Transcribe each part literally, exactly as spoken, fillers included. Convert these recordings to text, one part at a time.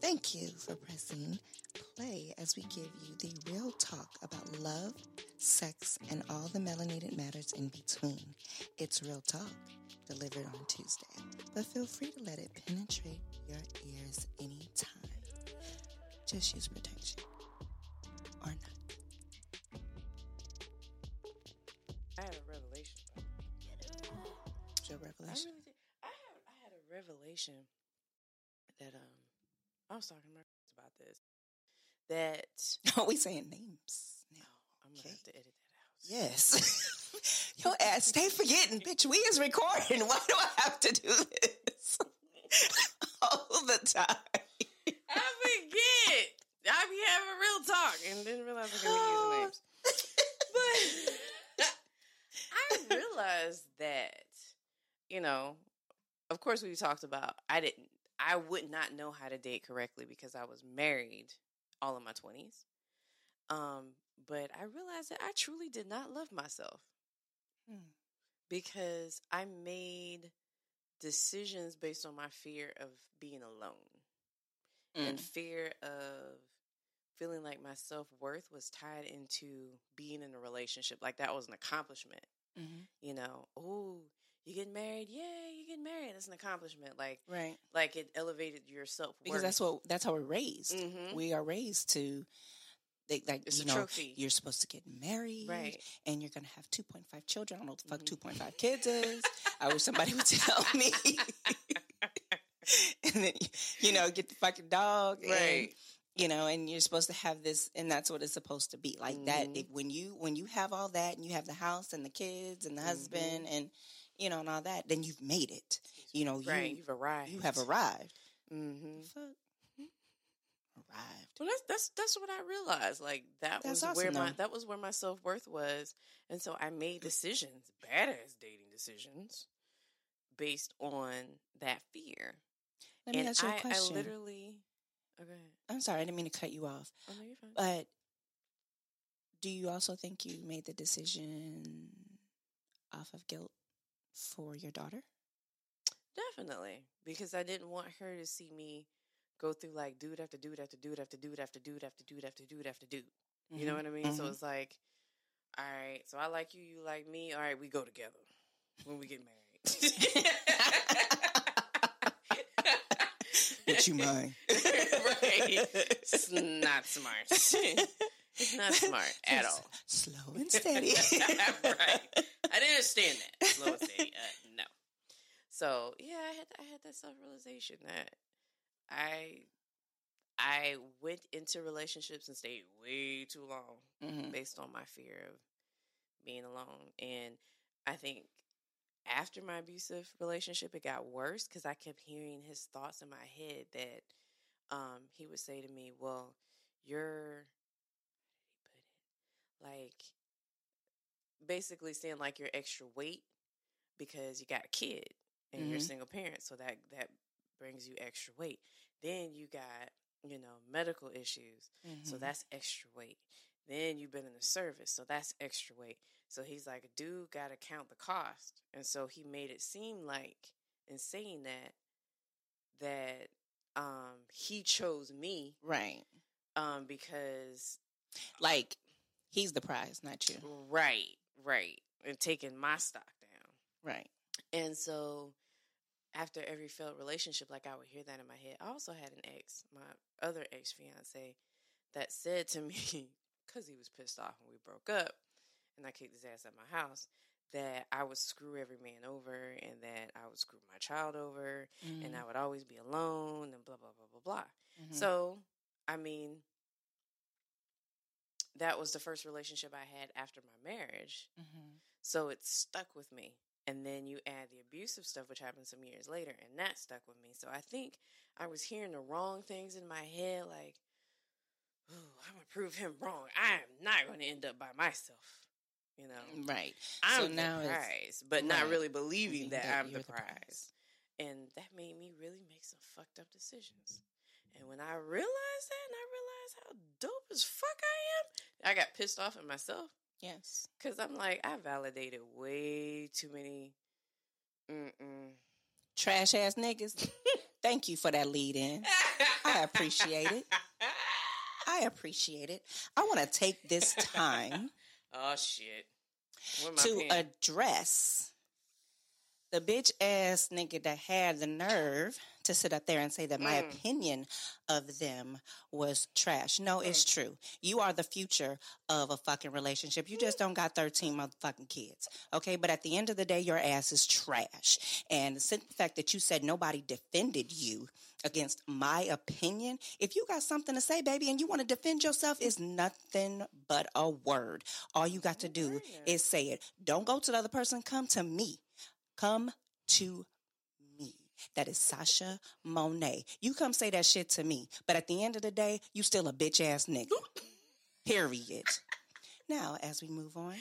Thank you for pressing play as we give you the real talk about love, sex, and all the melanated matters in between. It's real talk, delivered on Tuesday, but feel free to let it penetrate your ears anytime. Just use protection, or not. I had a revelation. What's your revelation? I really did. I had I had a revelation that um I was talking to my friends about this. That Are we saying names now? Oh, I'm Okay. gonna have to edit that out. Yes. Your ass stay forgetting, bitch. We is recording. Why do I have to do this all the time? I forget. I be having real talk and didn't realize I could be using names. But I realized that, you know, of course we talked about I didn't I would not know how to date correctly because I was married all of my twenties. Um, but I realized that I truly did not love myself. Hmm. Because I made decisions based on my fear of being alone. Mm. And fear of feeling like my self-worth was tied into being in a relationship. Like that was an accomplishment. Mm-hmm. You know, oh, you get married? Yay, you get married. That's an accomplishment. Like, right. Like it elevated your self-worth. Because that's what that's how we're raised. Mm-hmm. We are raised to They, like, it's you a know, trophy. You're supposed to get married, right? And you're gonna have two point five children. I don't know what the fuck mm-hmm. two point five kids is. I wish somebody would tell me. And then, you know, get the fucking dog, right? And, you know, and you're supposed to have this, and that's what it's supposed to be like. Mm-hmm. That if, when you when you have all that, and you have the house and the kids and the mm-hmm. husband, and you know, and all that, then you've made it. You know, right? you, You've arrived. You have arrived. Mm-hmm. Fuck. Arrived. Well, that's that's that's what I realized. Like that that's was awesome, where my though. that was where my self-worth was, and so I made decisions, badass dating decisions, based on that fear. Let me and ask you a I, question. I literally. Oh, go ahead. I'm sorry, I didn't mean to cut you off. Oh no, you're fine. But do you also think you made the decision off of guilt for your daughter? Definitely, because I didn't want her to see me go through like dude after dude after dude after dude after dude after dude after dude after dude. Mm-hmm. You know what I mean? Mm-hmm. So it's like, all right, so I like you, you like me. All right, we go together when we get married. But you mind. Right. It's not smart. It's not smart at all. Slow and steady. Right. I didn't understand that. Slow and steady. Uh, no. So yeah, I had I had that self-realization that I I went into relationships and stayed way too long mm-hmm. based on my fear of being alone. And I think after my abusive relationship, it got worse because I kept hearing his thoughts in my head that um, he would say to me, well, you're, how did he put it? Like, basically saying like you're extra weight because you got a kid and mm-hmm. you're a single parent. So that, that brings you extra weight. Then you got, you know, medical issues. Mm-hmm. So that's extra weight. Then you've been in the service. So that's extra weight. So he's like, a dude got to count the cost. And so he made it seem like, in saying that, that um, he chose me. Right. Um, because. Like, he's the prize, not you. Right, right. And taking my stock down. Right. And so after every failed relationship, like I would hear that in my head. I also had an ex, my other ex-fiance, that said to me, because he was pissed off when we broke up, and I kicked his ass at my house, that I would screw every man over, and that I would screw my child over, mm-hmm. and I would always be alone, and blah, blah, blah, blah, blah. Mm-hmm. So, I mean, that was the first relationship I had after my marriage. Mm-hmm. So it stuck with me. And then you add the abusive stuff, which happened some years later, and that stuck with me. So I think I was hearing the wrong things in my head, like, oh, I'm going to prove him wrong. I am not going to end up by myself, you know? Right. I'm so the now prize, but right. not really believing that, that I'm the, the prize. prize. And that made me really make some fucked up decisions. And when I realized that, and I realized how dope as fuck I am, I got pissed off at myself. Yes. Because I'm like, I validated way too many mm-mm. trash ass niggas. Thank you for that lead in. I I appreciate it. I appreciate it. I want to take this time. Oh, shit. To pen? address the bitch ass nigga that had the nerve to sit up there and say that my mm. opinion of them was trash. No, mm. it's true. You are the future of a fucking relationship. You just don't got thirteen motherfucking kids. Okay? But at the end of the day, your ass is trash. And the simple fact that you said nobody defended you against my opinion, if you got something to say, baby, and you want to defend yourself, is nothing but a word. All you got to do is say it. Don't go to the other person. Come to me. Come to me. That is Sasha Monet. You come say that shit to me. But at the end of the day, you still a bitch ass nigga. Period. Now, as we move on.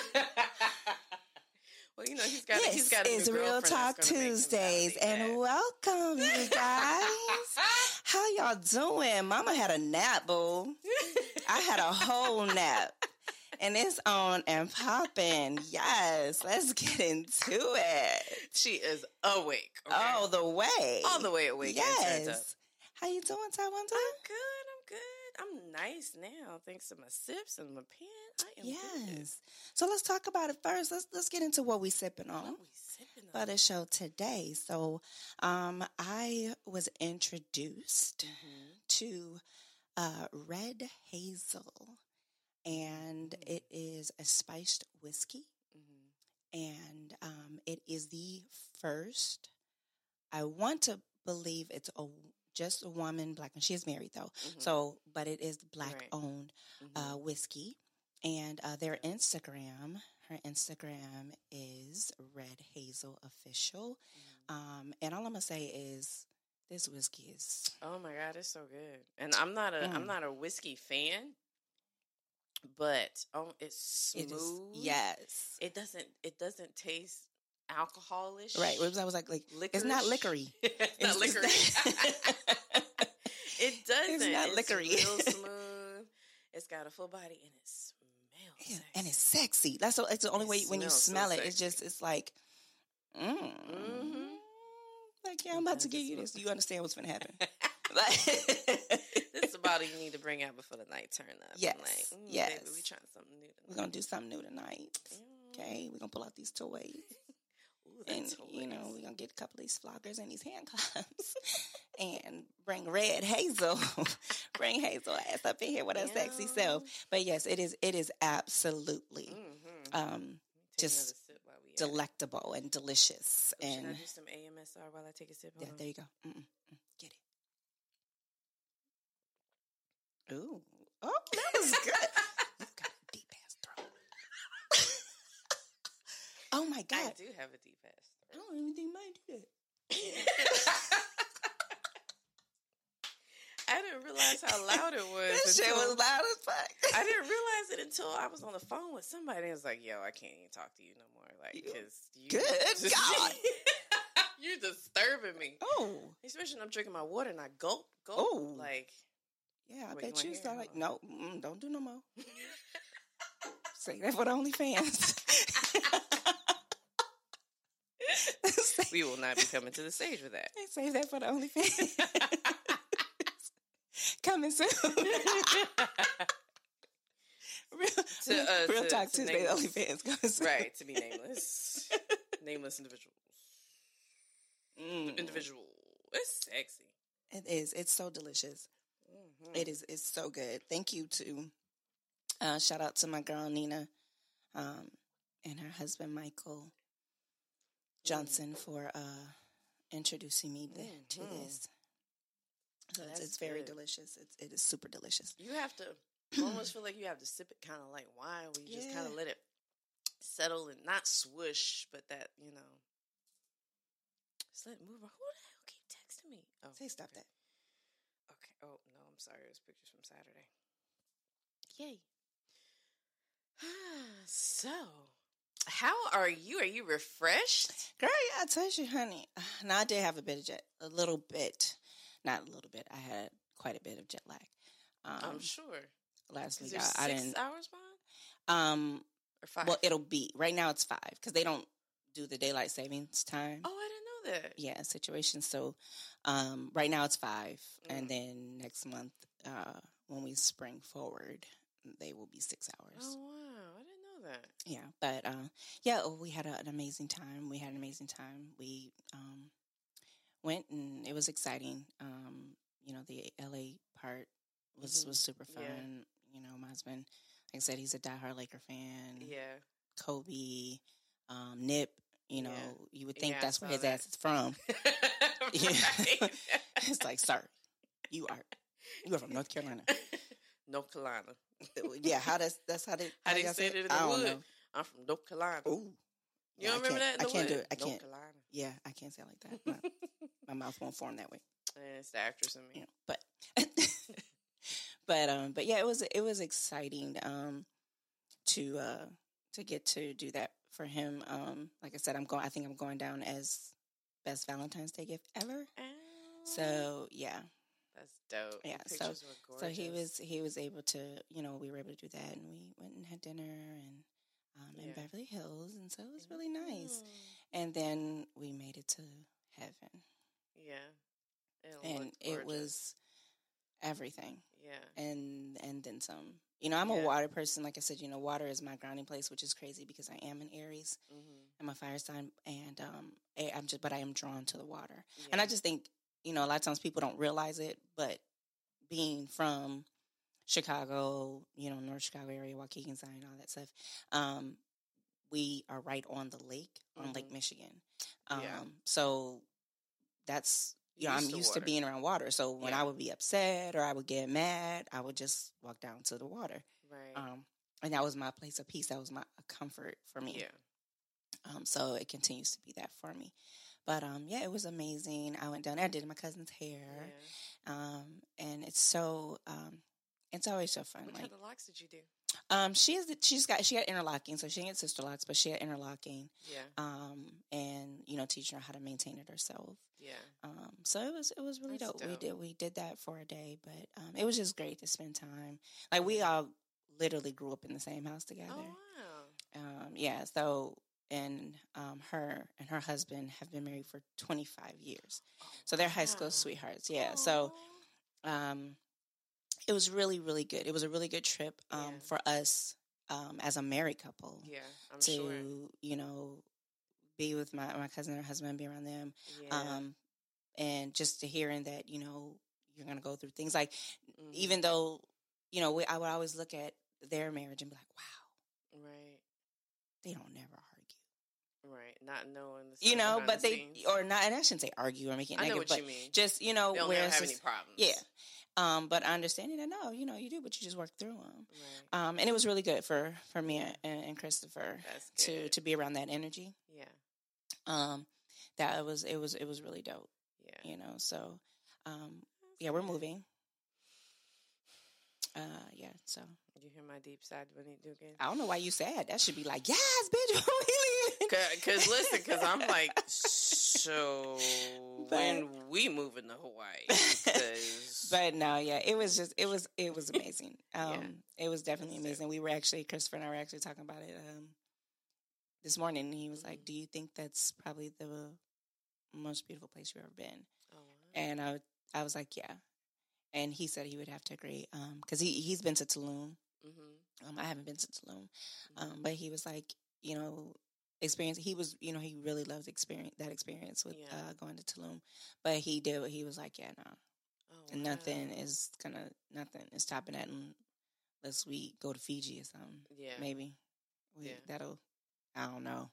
Well, you know, he's got this he's got a is Real Talk Tuesdays, and welcome, you guys. How y'all doing? Mama had a nap, boo. I had a whole nap. And it's on and popping. Yes, let's get into it. She is awake. Okay? All the way. All the way awake. Yes. How you doing, Taiwan? I'm good. I'm good. I'm nice now, thanks to my sips and my pen. I am yes. good. So let's talk about it first. Let's let's get into what we sipping on. What we sipping on for the show today. So, um, I was introduced mm-hmm. to uh, Red Hazel. And mm-hmm. it is a spiced whiskey. Mm-hmm. And um, it is the first, I want to believe it's a just a woman, black, and she is married though. Mm-hmm. So, but it is black-owned right. mm-hmm. uh, whiskey. And uh, their Instagram, her Instagram is Red Hazel Official. Mm-hmm. Um, and all I'm gonna say is this whiskey is. Oh my God, it's so good. And I'm not a, mm. I'm not a whiskey fan. But oh, it's smooth. It is, yes, it doesn't. It doesn't taste alcoholish. Right. I was like, like licorice. It's not liquory. it's, it's not liquory. It doesn't. It's not liquory. It's real smooth. It's got a full body and it smells. Yeah, sexy. and it's sexy. That's the, it's the only it way when you smell so it. Sexy. It's just. It's like. Mm. Mm-hmm. Like yeah, I'm about to give you this. You understand what's going to happen? Like. This is a bottle you need to bring out before the night turn up. Yes, like, mm, yes. Baby, we trying something new tonight. We're going to do something new tonight. Mm. Okay, we're going to pull out these toys. Ooh, and, toys. You know, we're going to get a couple of these floggers and these handcuffs. And bring Red Hazel. Bring Hazel ass up in here with her yeah. sexy self. But yes, it is It is absolutely mm-hmm. um, just delectable and delicious. Oh, and should I do some A M S R while I take a sip? Yeah, there you go. Mm-mm. Get it. Ooh. Oh, that was good. You got a deep ass throat. Oh my God. I do have a deep ass throat. I don't even think mine do that. I didn't realize how loud it was. That shit was loud as fuck. I didn't realize it until I was on the phone with somebody and was like, yo, I can't even talk to you no more. Like, because you. Good just, God. You're disturbing me. Oh. Especially when I'm drinking my water and I gulp, gulp. Oh. Like. Yeah, I bet you start like, no, mm, don't do no more. Say that for the OnlyFans. We will not be coming to the stage with that. Save that for the OnlyFans. Coming soon. real to, uh, real to, Talk to Tuesday OnlyFans coming soon. Right, to be nameless. Nameless individuals. Mm. Individual. It's sexy. It is. It's so delicious. Mm-hmm. It is. It's so good. Thank you to, uh, shout out to my girl Nina, um, and her husband Michael Johnson mm. for uh, introducing me to, mm-hmm. to this. So it's, it's very delicious. It's it is super delicious. You have to you almost feel like you have to sip it kind of like wine, where you yeah. just kind of let it settle and not swoosh, but that you know, just let it move. Who the hell keep texting me? Oh, say stop okay. that. Okay. Oh, no, I'm sorry. It was pictures from Saturday. Yay. So, how are you? Are you refreshed? Girl, yeah, I told you, honey. Now, I did have a bit of jet, a little bit. Not a little bit. I had quite a bit of jet lag. Um, I'm sure. Last week, I, I didn't. Six hours behind? Um, or five? Well, it'll be. Right now, it's five, because they don't do the daylight savings time. Oh, I didn't know know that. Yeah, situation. So, um, right now it's five, Mm. and then next month, uh, when we spring forward, they will be six hours. Oh wow, I didn't know that. Yeah, but uh, yeah, oh, we had a, an amazing time. We had an amazing time. We um, went, and it was exciting. Um, you know, the L A part was Mhm. was super fun. Yeah. You know, my husband, like I said, he's a diehard Laker fan. Yeah. Kobe, um, Nip. You know, Yeah. you would think Yeah, I that's where saw his that. ass is from. Right. It's like, sir, you are you are from North Carolina. North Carolina. Yeah, how does that's how they How they y'all said it in the I don't wood. know. I'm from North Carolina. Ooh, You yeah, don't I remember that can't- in the I can't do wood? it. I North can't. Carolina. Yeah, I can't say it like that. My, my mouth won't form that way. And it's the actress in me. You know, but but um, but yeah, it was it was exciting um to uh to get to do that for him. Um, like I said, I'm going. I think I'm going down as best Valentine's Day gift ever. Oh, So yeah, that's dope. Yeah, The so- pictures were so gorgeous. he was he was able to, you know, we were able to do that, and we went and had dinner and um, in Yeah. Beverly Hills, and so it was really nice. Mm. And then we made it to heaven, Yeah. It and looked it gorgeous. was everything, Yeah. and and then some. You know, I'm Yeah. a water person. Like I said, you know, water is my grounding place, which is crazy because I am an Aries. Mm-hmm. I'm a fire sign, and um, I- I'm just, but I am drawn to the water, Yeah. and I just think, you know, a lot of times people don't realize it, but being from Chicago, you know, North Chicago area, Waukegan, Zion, all that stuff, um, we are right on the lake, on Lake Mhm. Michigan. Um, Yeah. So that's, you know, Used I'm to used to water. being around water. So when Yeah. I would be upset or I would get mad, I would just walk down to the water. Right. Um, and that was my place of peace. That was my a comfort for me. yeah. Um, so it continues to be that for me. But um, yeah, it was amazing. I went down there, I did my cousin's hair, Yeah. um, and it's so um, it's always so fun. What Like, kind of locks did you do? um, she is she's got she got interlocking, so she didn't get sister locks, but she had interlocking, Yeah. um, and you know, teaching her how to maintain it herself. Yeah. Um, so it was it was really That's dope. We dope. did we did that for a day, but um, it was just great to spend time. Like we all literally grew up in the same house together. Oh, wow. Um, yeah, so and um, her and her husband have been married for twenty-five years. So they're high school Wow. sweethearts. Yeah. So Aw. um, it was really, really good. It was a really good trip um, Yeah. for us um, as a married couple Yeah, I'm to, sure. you know, be with my, my cousin and her husband, be around them. Yeah. Um, and just to hearing that, you know, you're going to go through things like, Mhm. even though, you know, we, I would always look at their marriage and be like, wow, Right. they don't never argue. Right. Not knowing the You stuff know, behind but the they, scenes. or not, and I shouldn't say argue or make it I know negative, what but you mean. just, you know, They don't where never it's have any just, problems. yeah. Um, but understanding that, no, you know, you do, but you just work through them. Right. Um, and it was really good for, for me Yeah. and, and Christopher That's to, good. to be around that energy. Yeah. Um, that was, it was, it was really dope, Yeah. you know, so, um, That's yeah, we're good. moving. Uh, yeah, so You hear my deep side when he do again? I don't know why you sad. That should be like, yes, bitch, when we leaving. Because listen, because I'm like, so But- when we moving to Hawaii? 'Cause- But no, yeah, it was just, it was, it was amazing. Um, Yeah. It was definitely That's amazing. We were actually, Christopher and I were actually talking about it um, this morning. And he was like, Mhm. do you think that's probably the most beautiful place you've ever been? Oh, wow. And I, I was like, yeah. And he said he would have to agree because he, he's been to Tulum. Mhm. Um, I haven't been to Tulum. Um, but he was like, you know, experience. He was, you know, he really loved experience that experience with Yeah. uh, going to Tulum. But he did. He was like, yeah, no, Oh, nothing wow. is gonna, nothing is topping that unless we go to Fiji or something. Yeah. Maybe we, Yeah. that'll. I don't know.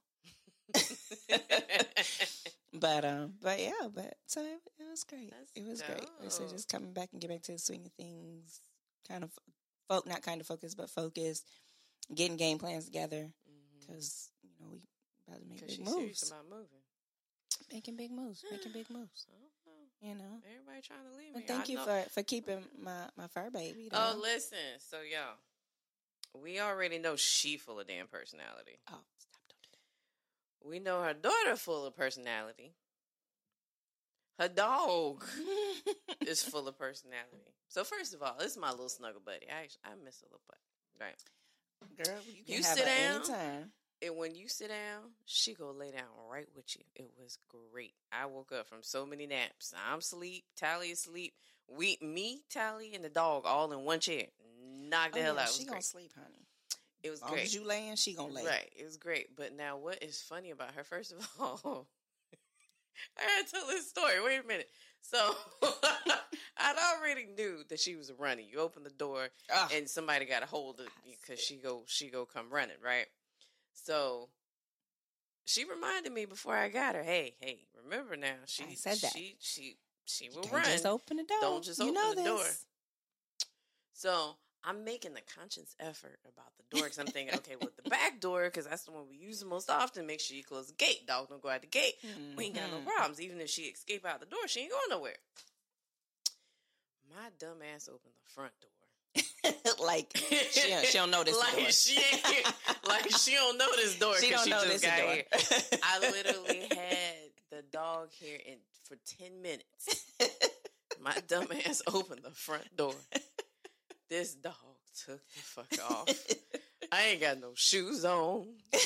But um, but yeah, but so it, it was great. That's it was great. So dope. just coming back and get back to the swing of things, kind of folk, not kind of focused, but focused, getting game plans together because you know we about to make Because big she's serious moves, about moving. making big moves, making big moves. I don't know. You know. Everybody trying to leave me. And thank I you know- for for keeping my my fur baby. Oh, though. listen. So, y'all, we already know she full of damn personality. Oh, stop! Don't do that. We know her daughter full of personality. Her dog is full of personality. So, first of all, this is my little snuggle buddy. I actually, I miss a little butt. Right. Girl, you can You have sit her down. anytime. And when you sit down, she go lay down right with you. It was great. I woke up from so many naps. I'm asleep. Tally is asleep. We, me, Tally, and the dog all in one chair. Knock the oh, hell yeah, out. It she was gonna great. sleep, honey. It was as long great. As you laying, she gonna lay. Right. It was great. But now, what is funny about her? First of all, I gotta tell this story. Wait a minute. So I already knew that she was running. You open the door, Ugh. and somebody got a hold of you because she go she go come running, right? So she reminded me before I got her. Hey, hey, remember now? She I said that. She she she will Don't run. just open the door. Don't just you open know the this. door. So I'm making a conscious effort about the door because I'm thinking, okay, well, the back door, because that's the one we use the most often, make sure you close the gate. Dog don't go out the gate. Mm-hmm. We ain't got no problems. Even if she escape out the door, she ain't going nowhere. My dumb ass opened the front door. like, she, she don't know this like door. She ain't, like, she don't know this door because she, don't she know just this got door. Here. I literally had the dog here in for ten minutes. My dumb ass opened the front door. This dog took the fuck off. I ain't got no shoes on.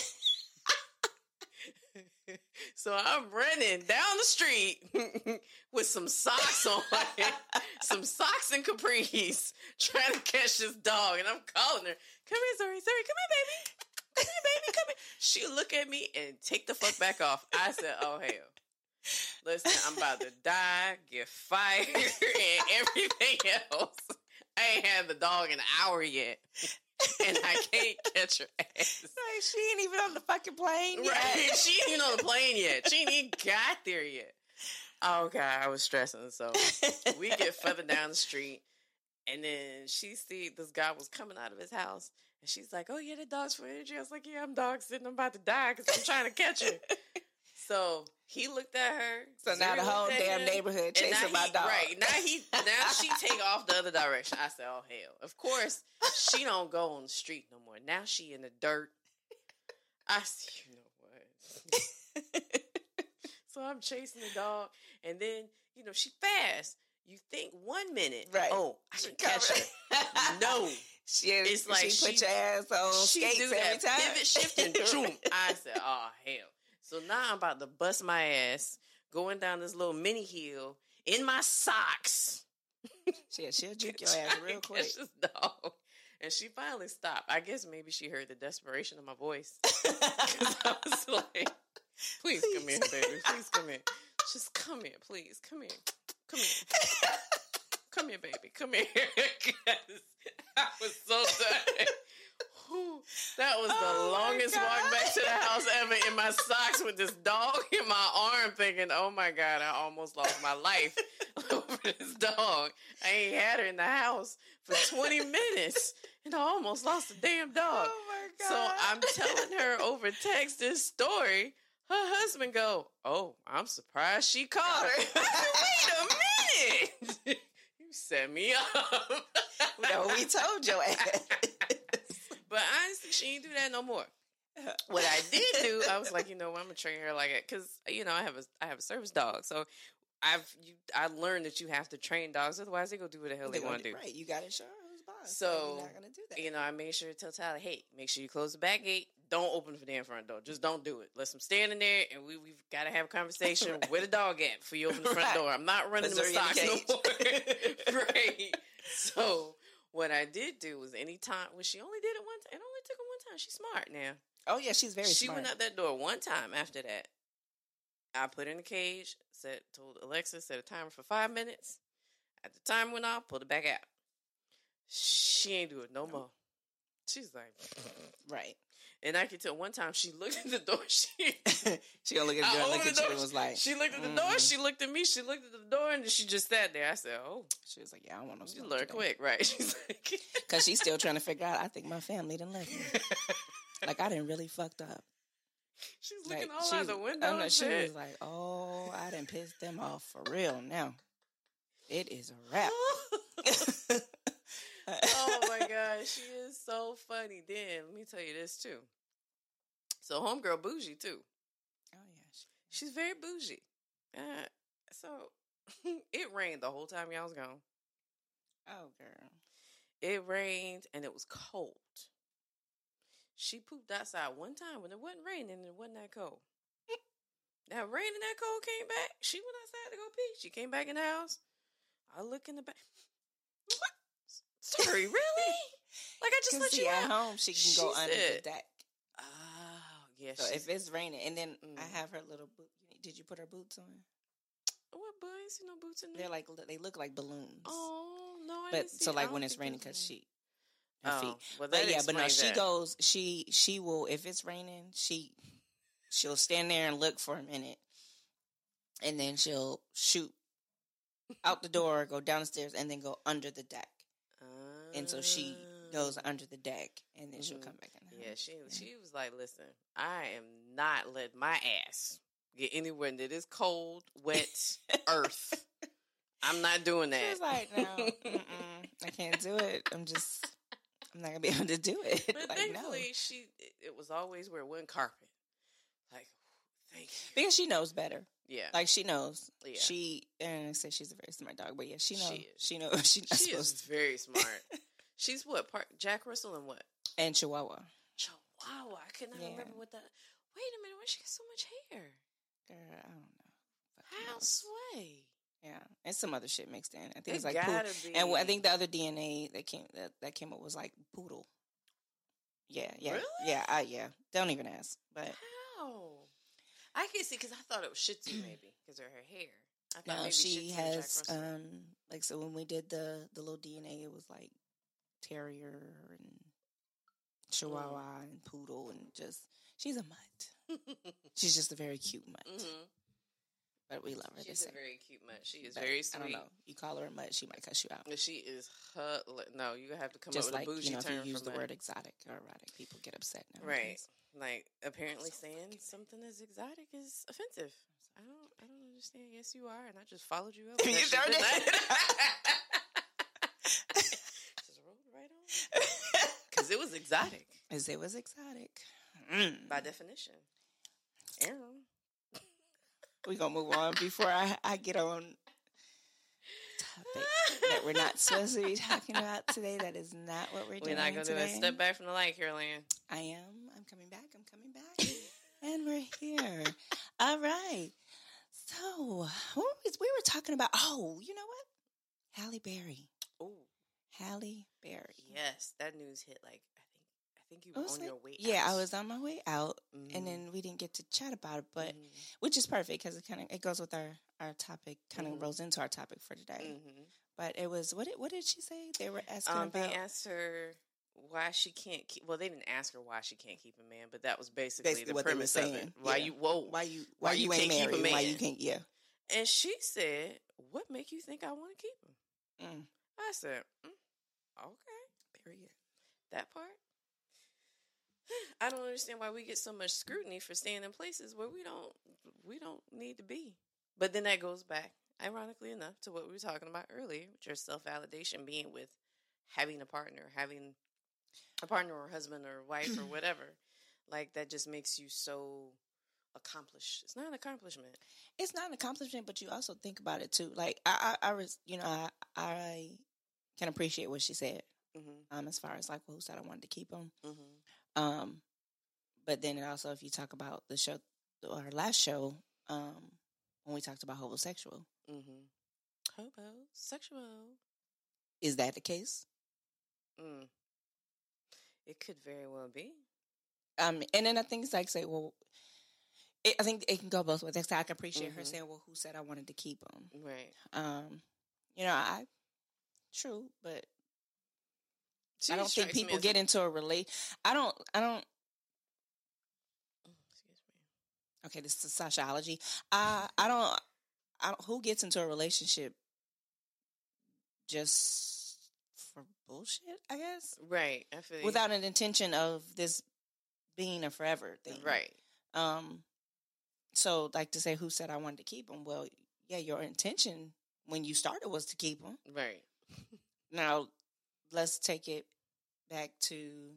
So I'm running down the street with some socks on, some socks and capris, trying to catch this dog. And I'm calling her, come here, Zuri, Zuri, come here, baby. Come here, baby, come here. She look at me and take the fuck back off. I said, oh, hell. Listen, I'm about to die, get fired, and everything else. I ain't had the dog in an hour yet. And I can't catch her ass. Like, she ain't even on the fucking plane yet. Right. She ain't even on the plane yet. She ain't even got there yet. Oh, God, I was stressing. So we get further down the street. And then she see this guy was coming out of his house. And she's like, oh, yeah, the dog's for energy. I was like, yeah, I'm dog sitting. I'm about to die because I'm trying to catch her. So he looked at her. So now the whole damn him, neighborhood chasing my he, dog. Right. Now he now she take off the other direction. I said, oh, hell. Of course, she don't go on the street no more. Now she in the dirt. I said, you know what? So I'm chasing the dog. And then, you know, she fast. You think one minute, right? Oh, I can catch her. No. She, it's like she, she put your ass on she skates do every that time. Pivot shift and boom. I said, oh, hell. So now I'm about to bust my ass going down this little mini hill in my socks. She, she'll juke your ass real quick. This dog. And she finally stopped. I guess maybe she heard the desperation of my voice. Because I was like, please, please come here, baby. Please come here. Just come here, please. Come here. Come here. Come here, baby. Come here. I was so done. That was the oh longest walk back to the house ever in my socks with this dog in my arm thinking, oh my God, I almost lost my life over this dog. I ain't had her in the house for twenty minutes and I almost lost the damn dog. Oh my God. So I'm telling her over text this story. Her husband go, oh, I'm surprised she caught her. I said, wait a minute. You set me up. No, we told your ass. But honestly, she ain't do that no more. What I did do, I was like, you know, I'm gonna train her like it because you know I have a I have a service dog, so I've you I learned that you have to train dogs, otherwise they go do what the hell they, they want to do. Right, you got to show who's boss. So, so you're not gonna do that. You know, I made sure to tell Tyler, hey, make sure you close the back gate. Don't open the damn front door. Just don't do it. Let them stand in there, and we we've got to have a conversation right. Where the dog at before you open the front right. door. I'm not running the socks no more. Right. So. What I did do was anytime, when she only did it one time, it only took her one time. She's smart now. Oh, yeah, she's very she smart. She went out that door one time after that. I put her in the cage, said, told Alexa, set a timer for five minutes. At the time went off, pulled it back out. She ain't do it no more. She's like, right. And I could tell one time she looked at the door. She she gonna look at the door, look at you, and was like, she looked at the mm. door. She looked at me. She looked at the door, and she just sat there. I said, "Oh." She was like, "Yeah, I don't want no." She learned quick, right? She's like, because she's still trying to figure out. I think my family didn't left me. Like I didn't really fucked up. She's looking like, all out the window. Oh, no, she was like, "Oh, I didn't piss them off for real. Now it is a wrap." Oh my God, she is so funny. Then let me tell you this too. So homegirl bougie too. Oh yeah, she... she's very bougie. Uh, so it rained the whole time y'all was gone. Oh girl, it rained and it was cold. She pooped outside one time when it wasn't raining and it wasn't that cold. That rain and that cold came back. She went outside to go pee. She came back in the house. I look in the back. What? Sorry, really? Like I just let see, you at out. home. She can She go under said, the deck. Oh, yeah. So if it's raining, and then mm. I have her little boot. Did you put her boots on? What boots? I ain't see no boots in there. They're like they look like balloons. Oh no, I but didn't see so it. like when it's raining because she her oh, feet. Well, but yeah, but no, that. she goes. She she will if it's raining. She she'll stand there and look for a minute, and then she'll shoot out the door, go down the stairs, and then go under the deck. Uh, and so she goes under the deck, and then mm-hmm. she'll come back in the yeah, house. she yeah. she was like, "Listen, I am not letting my ass get anywhere near this cold, wet earth. I'm not doing that." She was like, "No, I can't do it. I'm just, I'm not gonna be able to do it." But like, thankfully, no. she it was always where it wasn't carpet. Like, thank you, because she knows better. Yeah, like she knows. Yeah, she and I say she's a very smart dog, but yeah, she knows. She, is. she knows. She's not she supposed is to. very smart. She's what part Jack Russell and what and Chihuahua. Chihuahua. I could not yeah. remember what that. Wait a minute, where she get so much hair? Girl, I don't know. How sway? Yeah, and some other shit mixed in. I think it it's like gotta poodle. be. And I think the other D N A that came that, that came up was like poodle. Yeah, yeah, really? yeah, I, yeah. Don't even ask. But how? I can see because I thought it was Shih Tzu maybe because of her hair. I thought no, maybe she Shih Tzu has um like so when we did the the little D N A, it was like terrier and Chihuahua mm. and poodle and just she's a mutt. She's just a very cute mutt. Mm-hmm. But we love her. She's a same. very cute mutt. She is but very sweet. I don't know. You call her a mutt, she might cuss you out. She is her. No, you have to come just up like, with a bougie you know, term. If you use the mutt. word exotic or erotic, people get upset now. Right. Like apparently saying something as exotic is offensive. I don't. I don't understand. Yes, you are, and I just followed you up. You sure did. Just rolled right on. Because it was exotic. As it was exotic. Mm. By definition. Yeah. We're going to move on before I, I get on topic that we're not supposed to be talking about today. That is not what we're, we're doing. We're not going to do a step back from the light, Caroline. I am. I'm coming back. I'm coming back. And we're here. All right. So, what was, we were talking about, oh, you know what? Halle Berry. Oh. Halle Berry. Yes, that news hit like, I think you were on like, your way yeah, out. I was on my way out, mm-hmm. and then we didn't get to chat about it, but mm-hmm. which is perfect because it kind of it goes with our, our topic, kind of mm-hmm. rolls into our topic for today. Mm-hmm. But it was what did what did she say? They were asking um, about. They asked her why she can't keep. Well, they didn't ask her why she can't keep a man, but that was basically, basically the premise of it. Why yeah. you whoa? Why you why, why you, you ain't can't married? Keep a man? Why you can't? Yeah. And she said, "What make you think I want to keep him?" Mm. I said, mm, "Okay, period." That part. I don't understand why we get so much scrutiny for staying in places where we don't we don't need to be. But then that goes back, ironically enough, to what we were talking about earlier, which is self-validation, being with having a partner, having a partner or husband or wife or whatever. Like, that just makes you so accomplished. It's not an accomplishment. It's not an accomplishment, but you also think about it, too. Like, I, I, I was, you know, I, I can appreciate what she said. Mm-hmm. Um, as far as, like, well, who said I wanted to keep him. Mm-hmm. Um, but then also, if you talk about the show, our last show, um, when we talked about homosexual, mm-hmm. homosexual, is that the case? Mm. It could very well be. Um, and then I think it's like say, well, it, I think it can go both ways. I can appreciate mm-hmm. her saying, "Well, who said I wanted to keep him?" Right. Um, you know, I true, but. She I don't think people get into a relate. I don't. I don't. Excuse me. Okay, this is sociology. I. I don't. I don't. Who gets into a relationship just for bullshit? I guess. Right. I feel without you. An intention of this being a forever thing. Right. Um. So, like to say, who said I wanted to keep him? Well, yeah, your intention when you started was to keep him. Right. Now, let's take it back to,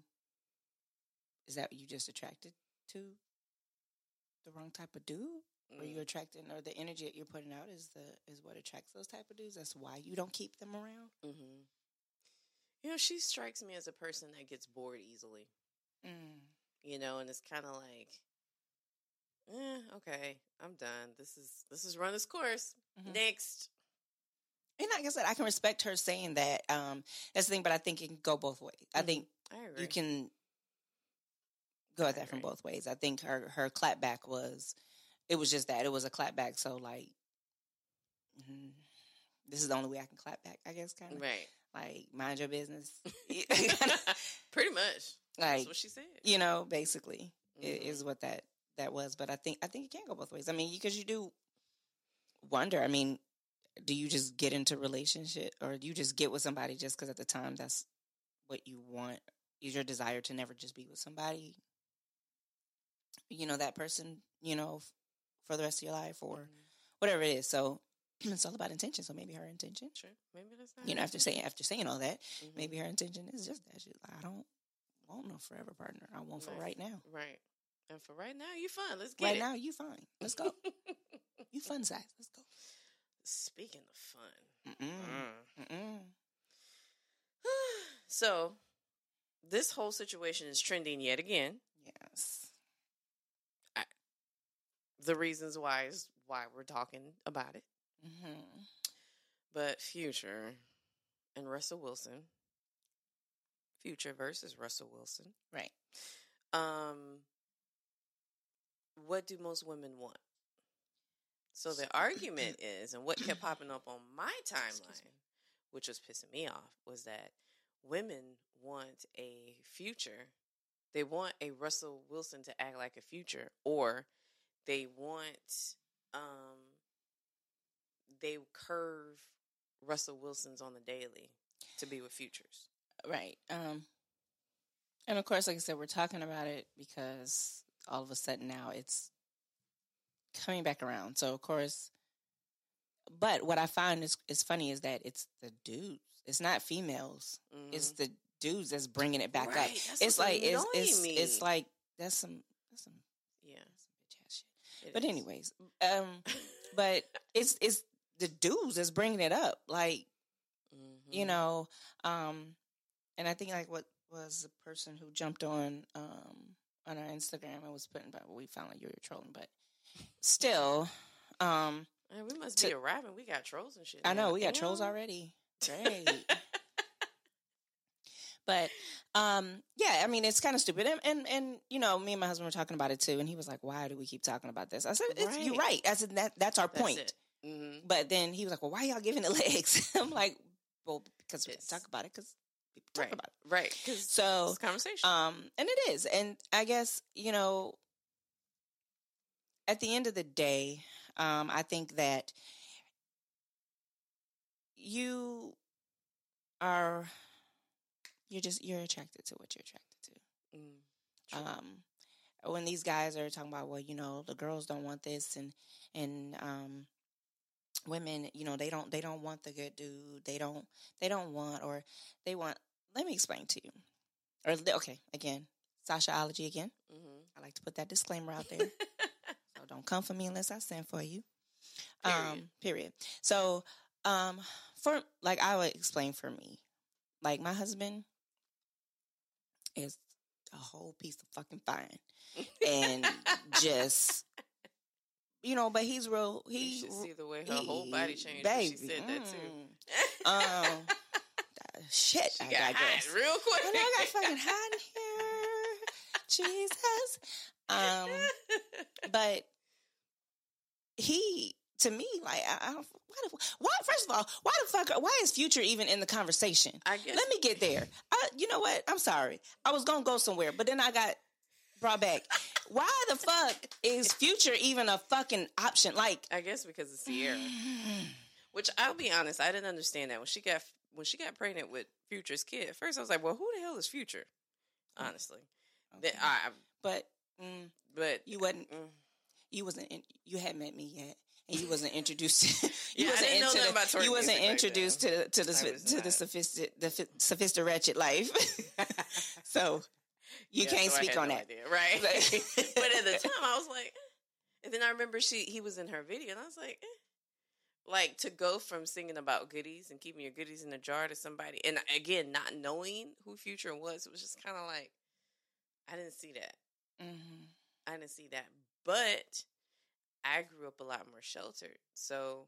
is that what you just attracted to the wrong type of dude? Mm. Or you attracting, or the energy that you're putting out is the is what attracts those type of dudes? That's why you don't keep them around? Mm-hmm. You know, she strikes me as a person that gets bored easily. Mm. You know, and it's kind of like, eh, okay, I'm done. This is this is run its course. Mm-hmm. Next. And like I said, I can respect her saying that. Um, that's the thing, but I think it can go both ways. Mm-hmm. I think I agree. You can go at that from both ways. I think her her clapback was, it was just that. It was a clapback. So, like, mm, this is the only way I can clap back, I guess, kind of. Right. Like, mind your business. Pretty much. Like, that's what she said. You know, basically, mm-hmm. is what that, that was. But I think I think it can go both ways. I mean, because you do wonder, I mean, do you just get into a relationship, or do you just get with somebody just because at the time that's what you want? Is your desire to never just be with somebody, you know, that person, you know, f- for the rest of your life, or mm-hmm. whatever it is. So it's all about intention. So maybe her intention, sure, maybe that's not, you know, after saying after saying all that, mm-hmm. maybe her intention is just that. She's like, I don't want no forever partner. I want right. for right now. Right. And for right now, you fine. Let's get right it. Right now, you fine. Let's go. You fun size. Let's go. Speaking of fun. Mm-mm. Mm. Mm-mm. So, this whole situation is trending yet again. Yes. I, the reasons why is why we're talking about it. Mm-hmm. But Future and Russell Wilson. Future versus Russell Wilson. Right. Um, what do most women want? So the argument is, and what kept popping up on my timeline, which was pissing me off, was that women want a Future. They want a Russell Wilson to act like a Future, or they want, um, they curve Russell Wilson's on the daily to be with Futures. Right. Um, and of course, like I said, we're talking about it because all of a sudden now it's coming back around. So, of course, but what I find is, is funny is that it's the dudes. It's not females. Mm-hmm. It's the dudes that's bringing it back right. up. That's it's like, it's, it's, me. it's like, that's some, that's some, yeah, that's some bitch ass shit. It but is. anyways, um, but it's, it's the dudes that's bringing it up. Like, mm-hmm. you know, um, and I think like what was the person who jumped on, um, on our Instagram and was putting, but we found like you were trolling, but still, um, man, we must to, be arriving. We got trolls and shit. I know now. we got Damn. trolls already. Great. But um, yeah, I mean, it's kind of stupid, and, and and you know, me and my husband were talking about it too, and he was like, "Why do we keep talking about this?" I said, it's, right. "You're right." I said, "That that's our that's point." Mm-hmm. But then he was like, "Well, why y'all giving it legs?" I'm like, "Well, because we talk about it because people talk right. about it, right?" So it's a conversation, um, and it is, and I guess you know, at the end of the day, um, I think that you are. You're just, you're attracted to what you're attracted to. Mm, um, when these guys are talking about, well, you know, the girls don't want this and, and, um, women, you know, they don't, they don't want the good dude. They don't, they don't want, or they want, let me explain to you. Or, okay, again, Sashaology again. Mm-hmm. I like to put that disclaimer out there. So don't come for me unless I send for you. Period. Um, period. So, um, for, like, I would explain for me, like my husband is a whole piece of fucking fine. And just, you know, but he's real. He, you should see the way her he, wole body changed baby, when she said mm, that too. um, shit, she I got digress. hot real quick. I know I got fucking hot in here. Jesus. Um, but he, to me, like, I, I don't, why, the, why, first of all, why the fuck, why is Future even in the conversation? I guess. Let me get there. I, you know what? I'm sorry. I was going to go somewhere, but then I got brought back. Why the fuck is Future even a fucking option? Like, I guess because of Sierra. Which, I'll be honest, I didn't understand that. When she got, when she got pregnant with Future's kid, at first I was like, well, who the hell is Future? Honestly. Okay. That, I, but, mm, but, you wasn't, mm. you wasn't, in, you hadn't met me yet. And you wasn't introduced. To, you yeah, wasn't I didn't know into nothing the, about you wasn't introduced like to to the to not. the sophistic the sophistic wretched life. So you yeah, can't so speak I on no that, idea, right? But at the time, I was like, and then I remember she he was in her video, and I was like, eh. Like to go from singing about goodies and keeping your goodies in a jar to somebody, and again, not knowing who Future was, it was just kind of like, I didn't see that. Mm-hmm. I didn't see that. But I grew up a lot more sheltered. So,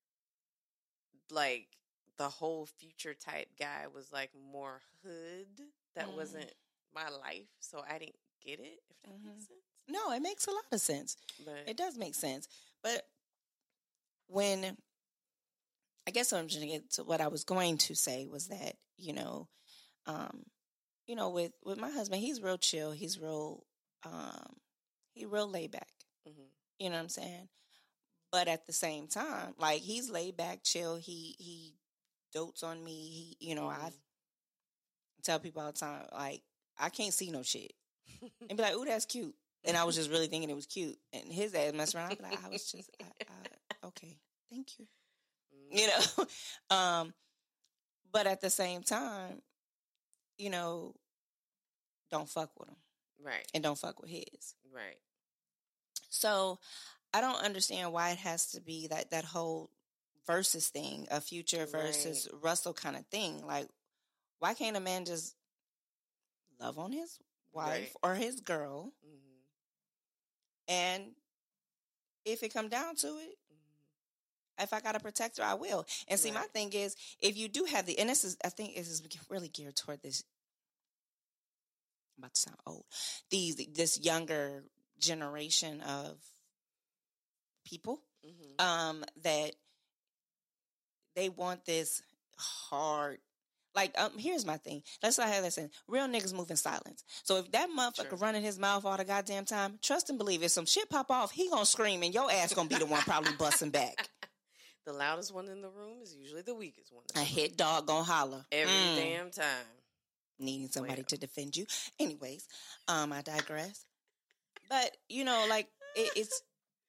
like, the whole Future type guy was, like, more hood. That Mm. wasn't my life. So I didn't get it, if that Mm-hmm. makes sense. No, it makes a lot of sense. But It does make sense. But when, I guess I'm going to get to what I was going to say was that, you know, um, you know, with, with my husband, he's real chill. He's real, um, he real laid back. mm-hmm. You know what I'm saying? But at the same time, like, he's laid back, chill. He, he dotes on me. He, you know, mm-hmm. I tell people all the time, like, I can't see no shit. And be like, ooh, that's cute. And I was just really thinking it was cute. And his ass messed around. I'd be like, I was just, I, I, okay, thank you. Mm-hmm. You know? um, but at the same time, you know, don't fuck with him. Right. And don't fuck with his. Right. So I don't understand why it has to be that, that whole versus thing, a Future versus Right. Russell kind of thing. Like, why can't a man just love on his wife Right. or his girl? Mm-hmm. And if it come down to it, Mm-hmm. if I got to protect her, I will. And see, Right. my thing is, if you do have the, and this is, I think this is really geared toward this, I'm about to sound old, these, this younger generation of people, Mm-hmm. um, that they want this hard, like, um, here's my thing. Let's not have this in. Real niggas move in silence. So if that motherfucker True. running his mouth all the goddamn time, trust and believe, if some shit pop off, he gonna scream and your ass gonna be the one probably busting back. The loudest one in the room is usually the weakest one. A hit dog gonna holler. Every Mm. damn time. Needing somebody Well. to defend you. Anyways, um, I digress. But, you know, like, it, it's,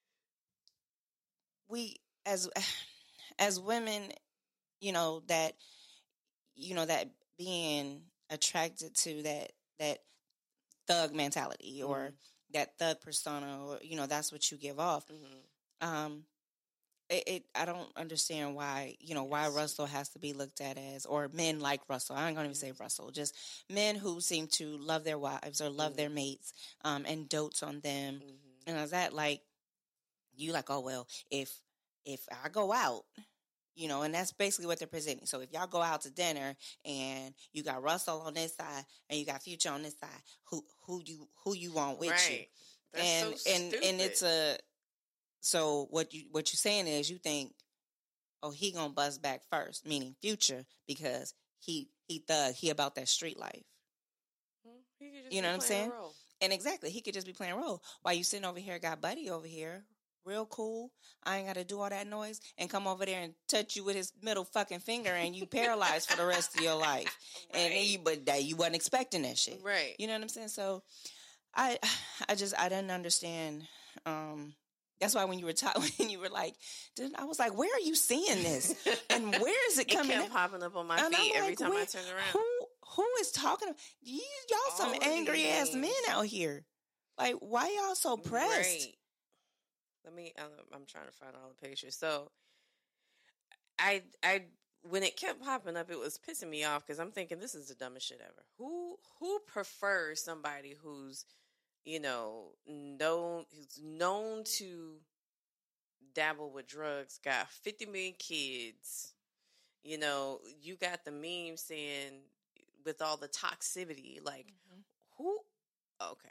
we, as, as women, you know, that, you know, that being attracted to that, that thug mentality or Mm-hmm. that thug persona, or, you know, that's what you give off. Mm-hmm. Um, it, it, I don't understand why, you know, why Yes. Russell has to be looked at as, or men like Russell. I ain't gonna even say Russell, just men who seem to love their wives or love Mm-hmm. their mates, um, and dotes on them. Mm-hmm. And I was that like, you like, oh, well, if, if I go out, you know, and that's basically what they're presenting. So if y'all go out to dinner and you got Russell on this side and you got Future on this side, who, who you, who you want with Right. you? That's and, so and, and it's stupid. a, so what you, what you're saying is you think, oh, he gonna buzz back first, meaning Future, because he, he thug, he about that street life. Hmm, he could just You know be what I'm playing a saying? role. And exactly, he could just be playing a role. While you sitting over here, got Buddy over here, real cool. I ain't got to do all that noise and come over there and touch you with his middle fucking finger and you paralyzed for the rest of your life. Right. And then you, but that you wasn't expecting that shit. Right. You know what I'm saying? So I, I just, I didn't understand. Um, that's why when you were talking, when you were like, didn't, I was like, where are you seeing this? And where is it It coming? kept in? popping up on my And I'm feed every like, time I where- turned around. Who, who is talking? You, y'all All some of angry these ass memes. men out here. Like, why y'all so pressed? Right. Let me. I'm, I'm trying to find all the pictures. So, I, I, when it kept popping up, it was pissing me off because I'm thinking this is the dumbest shit ever. Who, who prefers somebody who's, you know, known, who's known to dabble with drugs, got fifty million kids. You know, you got the meme saying with all the toxicity, like, Mm-hmm. who? Okay.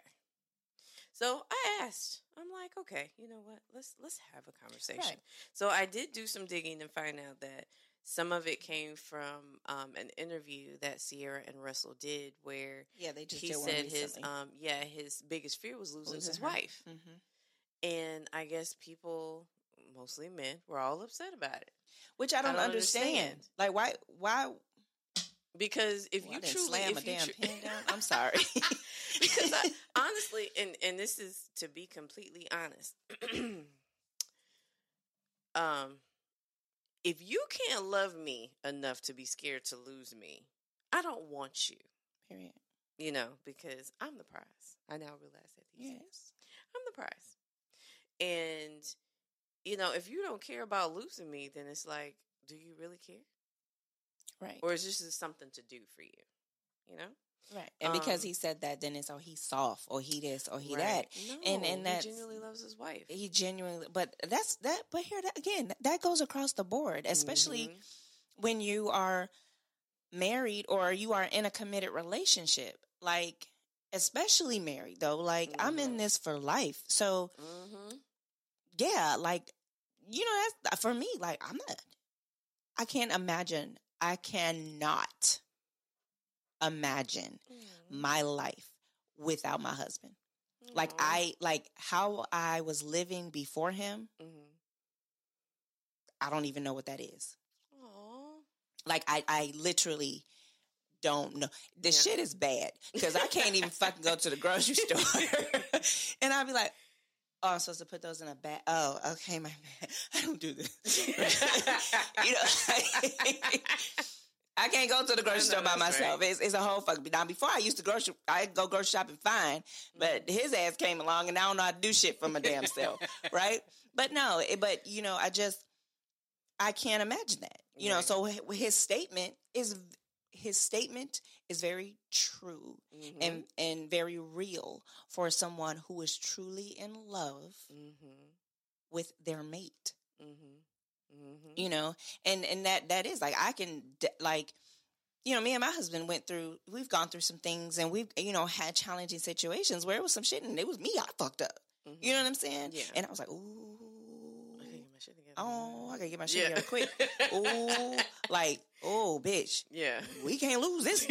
So I asked, I'm like, okay, you know what? Let's let's have a conversation. Right. So I did do some digging and find out that some of it came from um, an interview that Sierra and Russell did, where Yeah, they just he did one said his recently. um yeah his biggest fear was losing, Losing his her. wife, Mm-hmm. and I guess people, mostly men, were all upset about it. Which I don't, don't understand. understand. Like, why? Why? Because if Well, you I didn't truly, slam if a you damn tru- pen down. I'm sorry. because I, honestly, and and this is to be completely honest, um, if you can't love me enough to be scared to lose me, I don't want you. Period. You know, because I'm the prize. I now realize that these Yes. days, I'm the prize, and you know, if you don't care about losing me, then it's like, do you really care? Right. Or is this just something to do for you? you know? Right. And because Um, he said that, then it's, oh, he's soft, or he this, or he right. that. No, and and that's, he genuinely loves his wife. He genuinely, but that's that. But here, that, again, that goes across the board, especially Mhm. when you are married or you are in a committed relationship. Like, especially married, though. Like, Mhm. I'm in this for life. So, Mhm. yeah, like, you know, that's for me. Like, I'm not, I can't imagine, I cannot imagine Mhm. my life without my husband. Like, Aw. I, like, how I was living before him, Mhm. I don't even know what that is. Aw. Like, I, I literally don't know. The Yeah. shit is bad because I can't even fucking go to the grocery store. And I'll be like, oh, I'm supposed to put those in a bag. Oh, okay, my bad. I don't do this. You know, I can't go to the grocery store by myself. Right. It's, it's a whole fuck. Now, before I used to grocery, I'd go grocery shopping fine, but mm. his ass came along and I don't know how to do shit for my damn self, right? But no, it, but you know, I just, I can't imagine that. You right. know, so his statement is, his statement is very true mm-hmm. and, and very real for someone who is truly in love mm-hmm. with their mate. Mm-hmm. Mm-hmm. You know, and, and that, that is like, I can like, you know, me and my husband went through, we've gone through some things and we've, you know, had challenging situations where it was some shit and it was me, I fucked up. Mm-hmm. You know what I'm saying? Yeah. And I was like, ooh. I gotta get my shit together. Oh, I gotta get my shit yeah. together quick. Ooh, like, oh, bitch. Yeah. We can't lose this.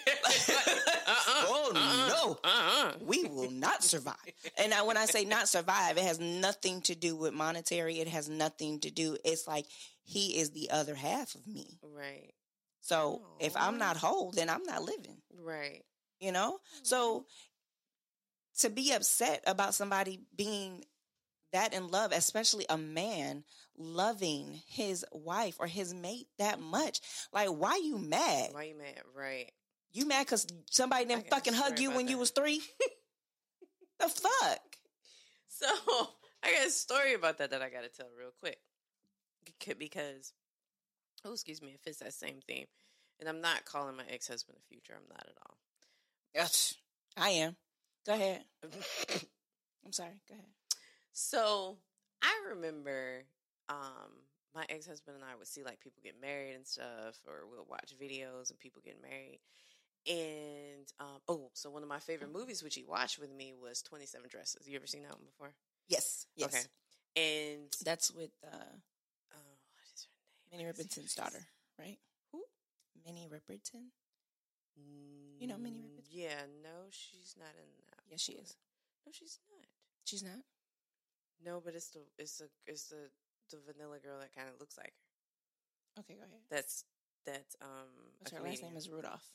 uh-uh. Oh, uh-uh. no. Uh-uh. We will not survive. And now when I say not survive, it has nothing to do with monetary. It has nothing to do, it's like, he is the other half of me. Right. So Aww. If I'm not whole, then I'm not living. Right. You know? Aww. So to be upset about somebody being that in love, especially a man loving his wife or his mate that much, like, why you mad? Why you mad? Right. You mad because somebody didn't fucking hug you when that. You was three? The fuck? So I got a story about that that I got to tell real quick. Because, oh, excuse me, it fits that same theme. And I'm not calling my ex-husband a future. I'm not at all. Yes, I am. Go ahead. I'm sorry. Go ahead. So I remember um, my ex-husband and I would see like people get married and stuff, or we'll watch videos of people getting married. And, um, oh, so one of my favorite movies which he watched with me was twenty-seven Dresses. You ever seen that one before? Yes. Yes. Okay. And that's with... Uh... Oh, what is her name? Minnie Riperton's daughter, right? Who? Minnie Riperton. Mm, you know Minnie Riperton? Yeah, no, she's not in that. Yes, she is. No, she's not. She's not? No, but it's the it's the it's the, the vanilla girl that kind of looks like her. Okay, go ahead. That's that's um. What's her last name? Is Rudolph.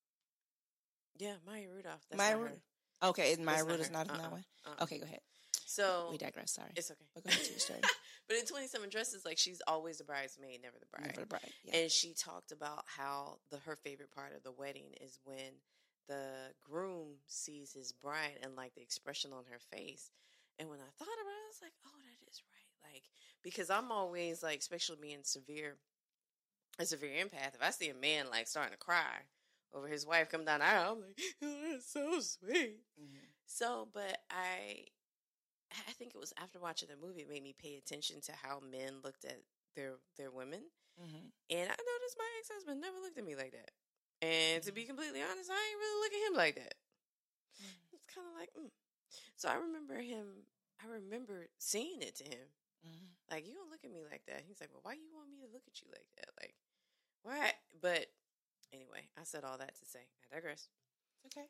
Yeah, Maya Rudolph. That's Maya Rudolph. Okay, Maya Rudolph's not, not in uh-uh. that one. Uh-uh. Okay, go ahead. So we digress. Sorry, it's okay. But go ahead to your story. But in twenty-seven Dresses, like, she's always the bridesmaid, never the bride. Never the bride. Yeah. And she talked about how the her favorite part of the wedding is when the groom sees his bride and like the expression on her face. And when I thought about it, I was like, oh, that is right. Like, because I'm always like, especially being severe, a severe empath. If I see a man like starting to cry over his wife come down the aisle, I'm like, oh, that's so sweet. Mm-hmm. So, but I. I think it was after watching the movie, it made me pay attention to how men looked at their their women. Mm-hmm. And I noticed my ex-husband never looked at me like that. And mm-hmm. to be completely honest, I ain't really look at him like that. Mm-hmm. It's kind of like, mm. So I remember him, I remember saying it to him. Mm-hmm. Like, you don't look at me like that. He's like, well, why you want me to look at you like that? Like, why? But anyway, I said all that to say, I digress. Okay.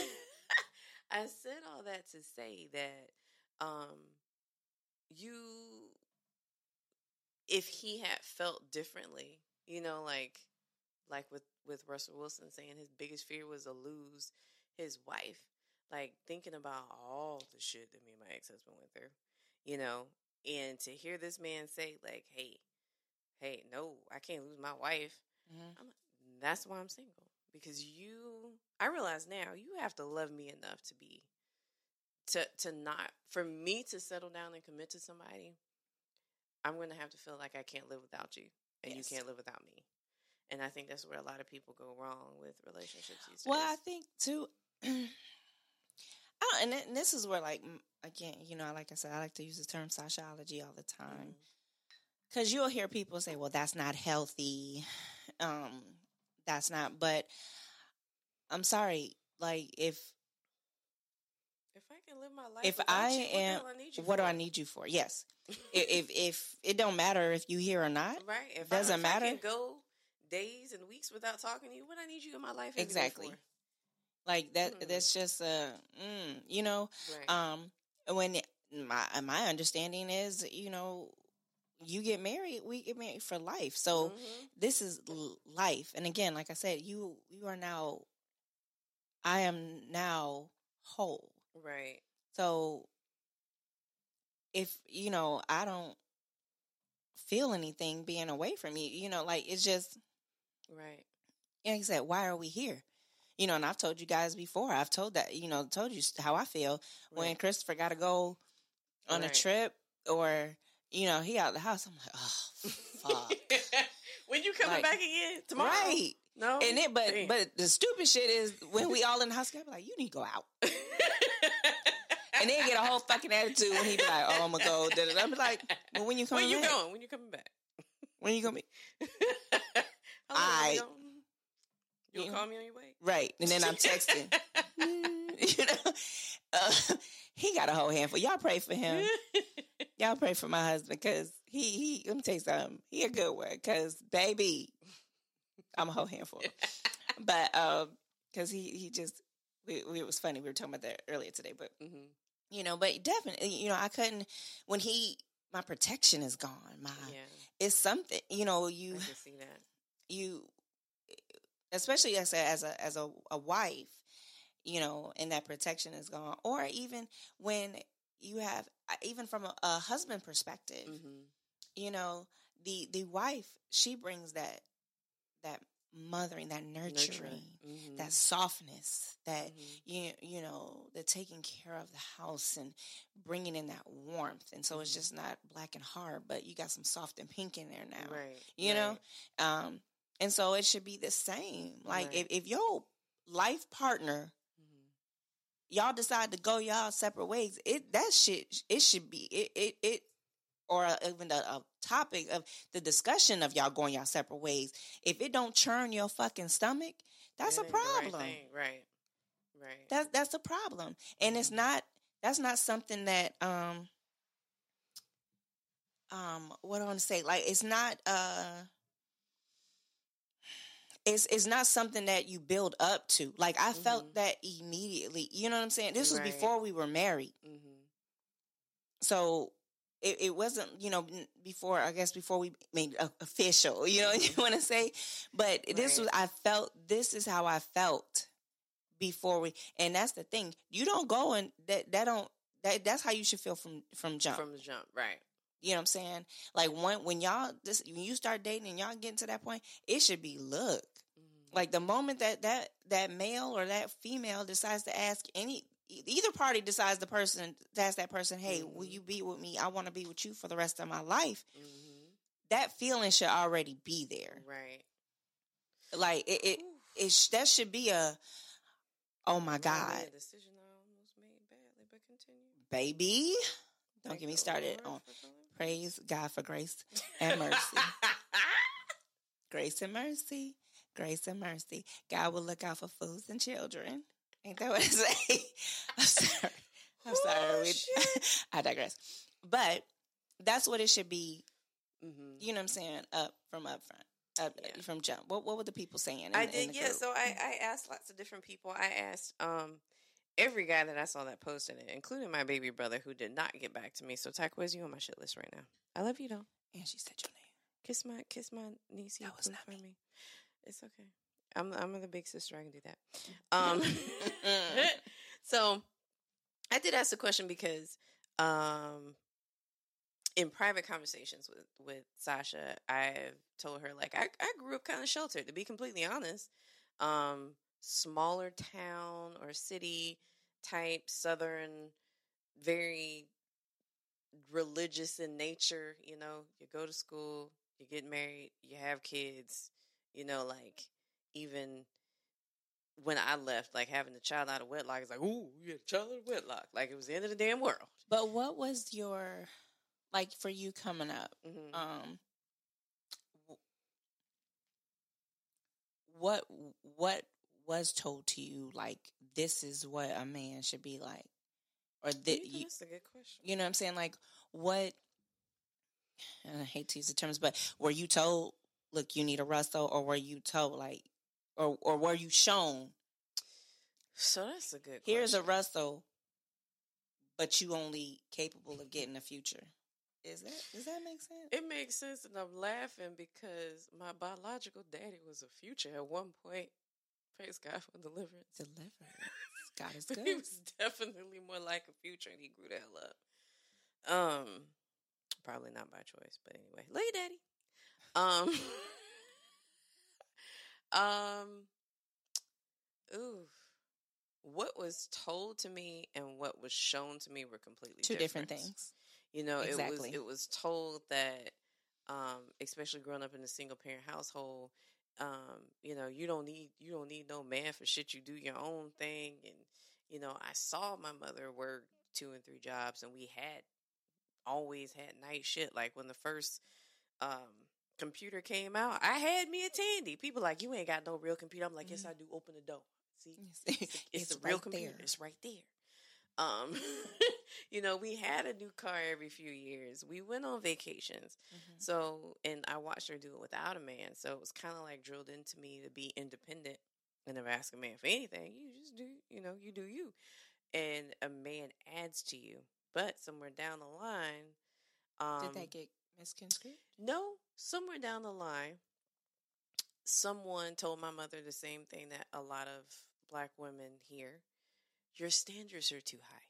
I said all that to say that Um, you, if he had felt differently, you know, like, like with, with Russell Wilson saying his biggest fear was to lose his wife, like thinking about all the shit that me and my ex-husband went through, you know, and to hear this man say like, hey, hey, no, I can't lose my wife. Mm-hmm. I'm like, that's why I'm single, because you, I realize now you have to love me enough to be To to not, for me to settle down and commit to somebody, I'm going to have to feel like I can't live without you and yes. you can't live without me. And I think that's where a lot of people go wrong with relationships these days. Well, I think too. I don't, and, th- and this is where, like, again, you know, like I said, I like to use the term sociology all the time, because mm-hmm. you'll hear people say, "Well, that's not healthy. Um, that's not." But I'm sorry, like if if I can live my life, if I you, am, what, I need you what do I need you for? Yes, if if it don't matter if you here or not, right? If doesn't I, if matter. I can go days and weeks without talking to you, what I need you in my life exactly. For? Like that. Mm. That's just a, mm, you know. Right. Um, when my my understanding is, you know, you get married, we get married for life. So mm-hmm. this is life. And again, like I said, you you are now. I am now whole. Right. So if you know, I don't feel anything being away from you. You know, like it's just right. Like I said, why are we here? You know, and I've told you guys before. I've told that, you know, told you how I feel right. when Christopher got to go on right. a trip, or you know, he out of the house. I'm like, oh, fuck. When you coming like, back again tomorrow? Right. No. And it, but Damn. but the stupid shit is when we all in the house, I be like, you need to go out. And then get a whole fucking attitude when he be like, oh, I'm gonna go. I'm like, well, when you coming? When you back? going? When you coming back? When you gonna be? I. You gonna call me on your way? Right. And then I'm texting. You know, uh, he got a whole handful. Y'all pray for him. Y'all pray for my husband, because he, he, let me tell you something. He a good one, because baby, I'm a whole handful. But, um, because he, he just, we, we, it was funny. We were talking about that earlier today, but, mm-hmm. you know, but definitely, you know, I couldn't, when he, my protection is gone. My, yeah. It's something, you know, you, I can see that. You, especially as a, as a, as a, a wife, you know, and that protection is gone. Or even when you have, even from a, a husband perspective, mm-hmm. you know, the, the wife, she brings that, that mothering, that nurturing, nurturing. Mm-hmm. that softness, that, mm-hmm. you, you know, the taking care of the house and bringing in that warmth. And so mm-hmm. it's just not black and hard, but you got some soft and pink in there now, right. you right. know? Um, and so it should be the same. Like right. if, if your life partner, y'all decide to go y'all separate ways, it that shit, it should be, it, it, it or even a, a topic of the discussion of y'all going y'all separate ways. If it don't churn your fucking stomach, that's that a problem. Right, thing. right, right. That's, that's a problem. And mm-hmm. it's not, that's not something that, um, um, what do I want to say? Like, it's not, uh, It's it's not something that you build up to. Like, I mm-hmm. felt that immediately. You know what I'm saying? This was right. before we were married. Mm-hmm. So it, it wasn't, you know, before, I guess, before we made it official, you know what you want to say? But right. this was, I felt, this is how I felt before we, and that's the thing. You don't go and that, that don't, that that's how you should feel from, from jump. From the jump, right. You know what I'm saying? Like, when, when y'all, this, when you start dating and y'all get to that point, it should be, look, mm-hmm. like the moment that, that, that male or that female decides to ask any, either party decides the person, to ask that person, hey, mm-hmm. will you be with me? I want to be with you for the rest of my life. Mm-hmm. That feeling should already be there. Right. Like, it, it, it, it that should be a, oh my God. A decision I almost made badly, but continue. Baby. Don't Thank get me started on praise God for grace and mercy. Grace and mercy. Grace and mercy. God will look out for fools and children. Ain't that what it say? I'm sorry. I'm Ooh, sorry. We, I digress. But that's what it should be. Mm-hmm. You know what I'm saying? Up from up front. Up yeah. from jump. What what were the people saying? In, I did, in yeah. Group? So I, I asked lots of different people. I asked um every guy that I saw that posted it, including my baby brother, who did not get back to me. So, Taquez, you on my shit list right now. I love you, though. And she said your name. Kiss my kiss my niece. That was not me. me. It's okay. I'm I'm the big sister. I can do that. Um. So, I did ask the question because, um, in private conversations with with Sasha, I've told her like I I grew up kind of sheltered, to be completely honest. Um. Smaller town or city type, southern, very religious in nature. You know, you go to school, you get married, you have kids, You know, like, even when I left, like, having a child out of wedlock, it's like, ooh, you had a child out of wedlock. Like, it was the end of the damn world. But what was your, like, for you coming up, Mm-hmm. um, what what was told to you, like, this is what a man should be like? Or that you, you, that's a good question. You know what I'm saying? Like, what, and I hate to use the terms, but were you told, look, you need a Russell, or were you told, like, or or were you shown, so that's a good here's question. a Russell, but you only capable of getting a future? Is that, does that make sense? It makes sense, and I'm laughing because my biological daddy was a future at one point. Praise God for deliverance. Deliverance. God is But good. he was definitely more like a future, and he grew the hell up. Um, probably not by choice, but anyway, love you, daddy. Um, um, ooh, what was told to me and what was shown to me were completely Two different, different things. You know, Exactly. it was it was told that, um, especially growing up in a single parent household, um, you know, you don't need you don't need no man for shit. You do your own thing, and you know, I saw my mother work two and three jobs, and we had always had night shit. Like when the first um computer came out, I had me a Tandy. People like, you ain't got no real computer. I'm like, yes, I do. Open the door. See, it's, the, it's It's the real right computer. there. It's right there. Um, you know, we had a new car every few years. We went on vacations. Mhm. So, and I watched her do it without a man. So it was kind of like drilled into me to be independent and never ask a man for anything. You just do, you know, you do you. And a man adds to you. But somewhere down the line, um, Did that get misconstrued? no, somewhere down the line, someone told my mother the same thing that a lot of black women hear. Your standards are too high.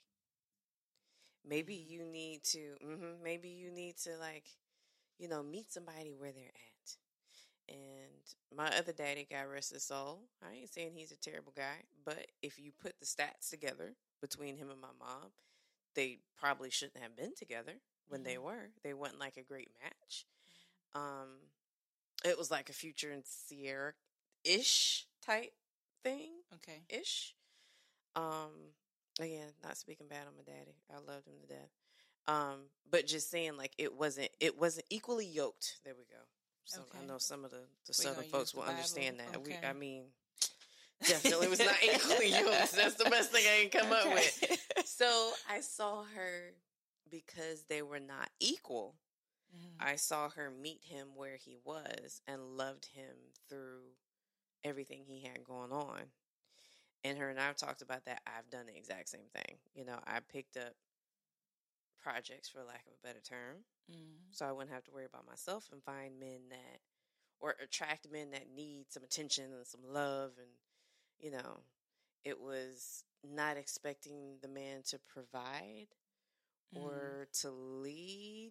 Maybe you need to, mm-hmm, maybe you need to, like, you know, meet somebody where they're at. And my other daddy, God rest his soul, I ain't saying he's a terrible guy, but if you put the stats together between him and my mom, they probably shouldn't have been together when mm-hmm. they were. They weren't like a great match. Um, it was like a Future and Sierra-ish type thing. Okay. Ish. Um, again, not speaking bad on my daddy. I loved him to death. Um, but just saying, like, it wasn't, it wasn't equally yoked. There we go. So okay. I know some of the, the Southern folks will understand that. Okay. We, I mean, definitely was not equally yoked. That's the best thing I can come okay. up with. So I saw her because they were not equal. Mm-hmm. I saw her meet him where he was and loved him through everything he had going on. And her and I have talked about that. I've done the exact same thing. You know, I picked up projects, for lack of a better term, mm-hmm. so I wouldn't have to worry about myself and find men that, or attract men that need some attention and some love. And, you know, it was not expecting the man to provide mm-hmm. or to lead,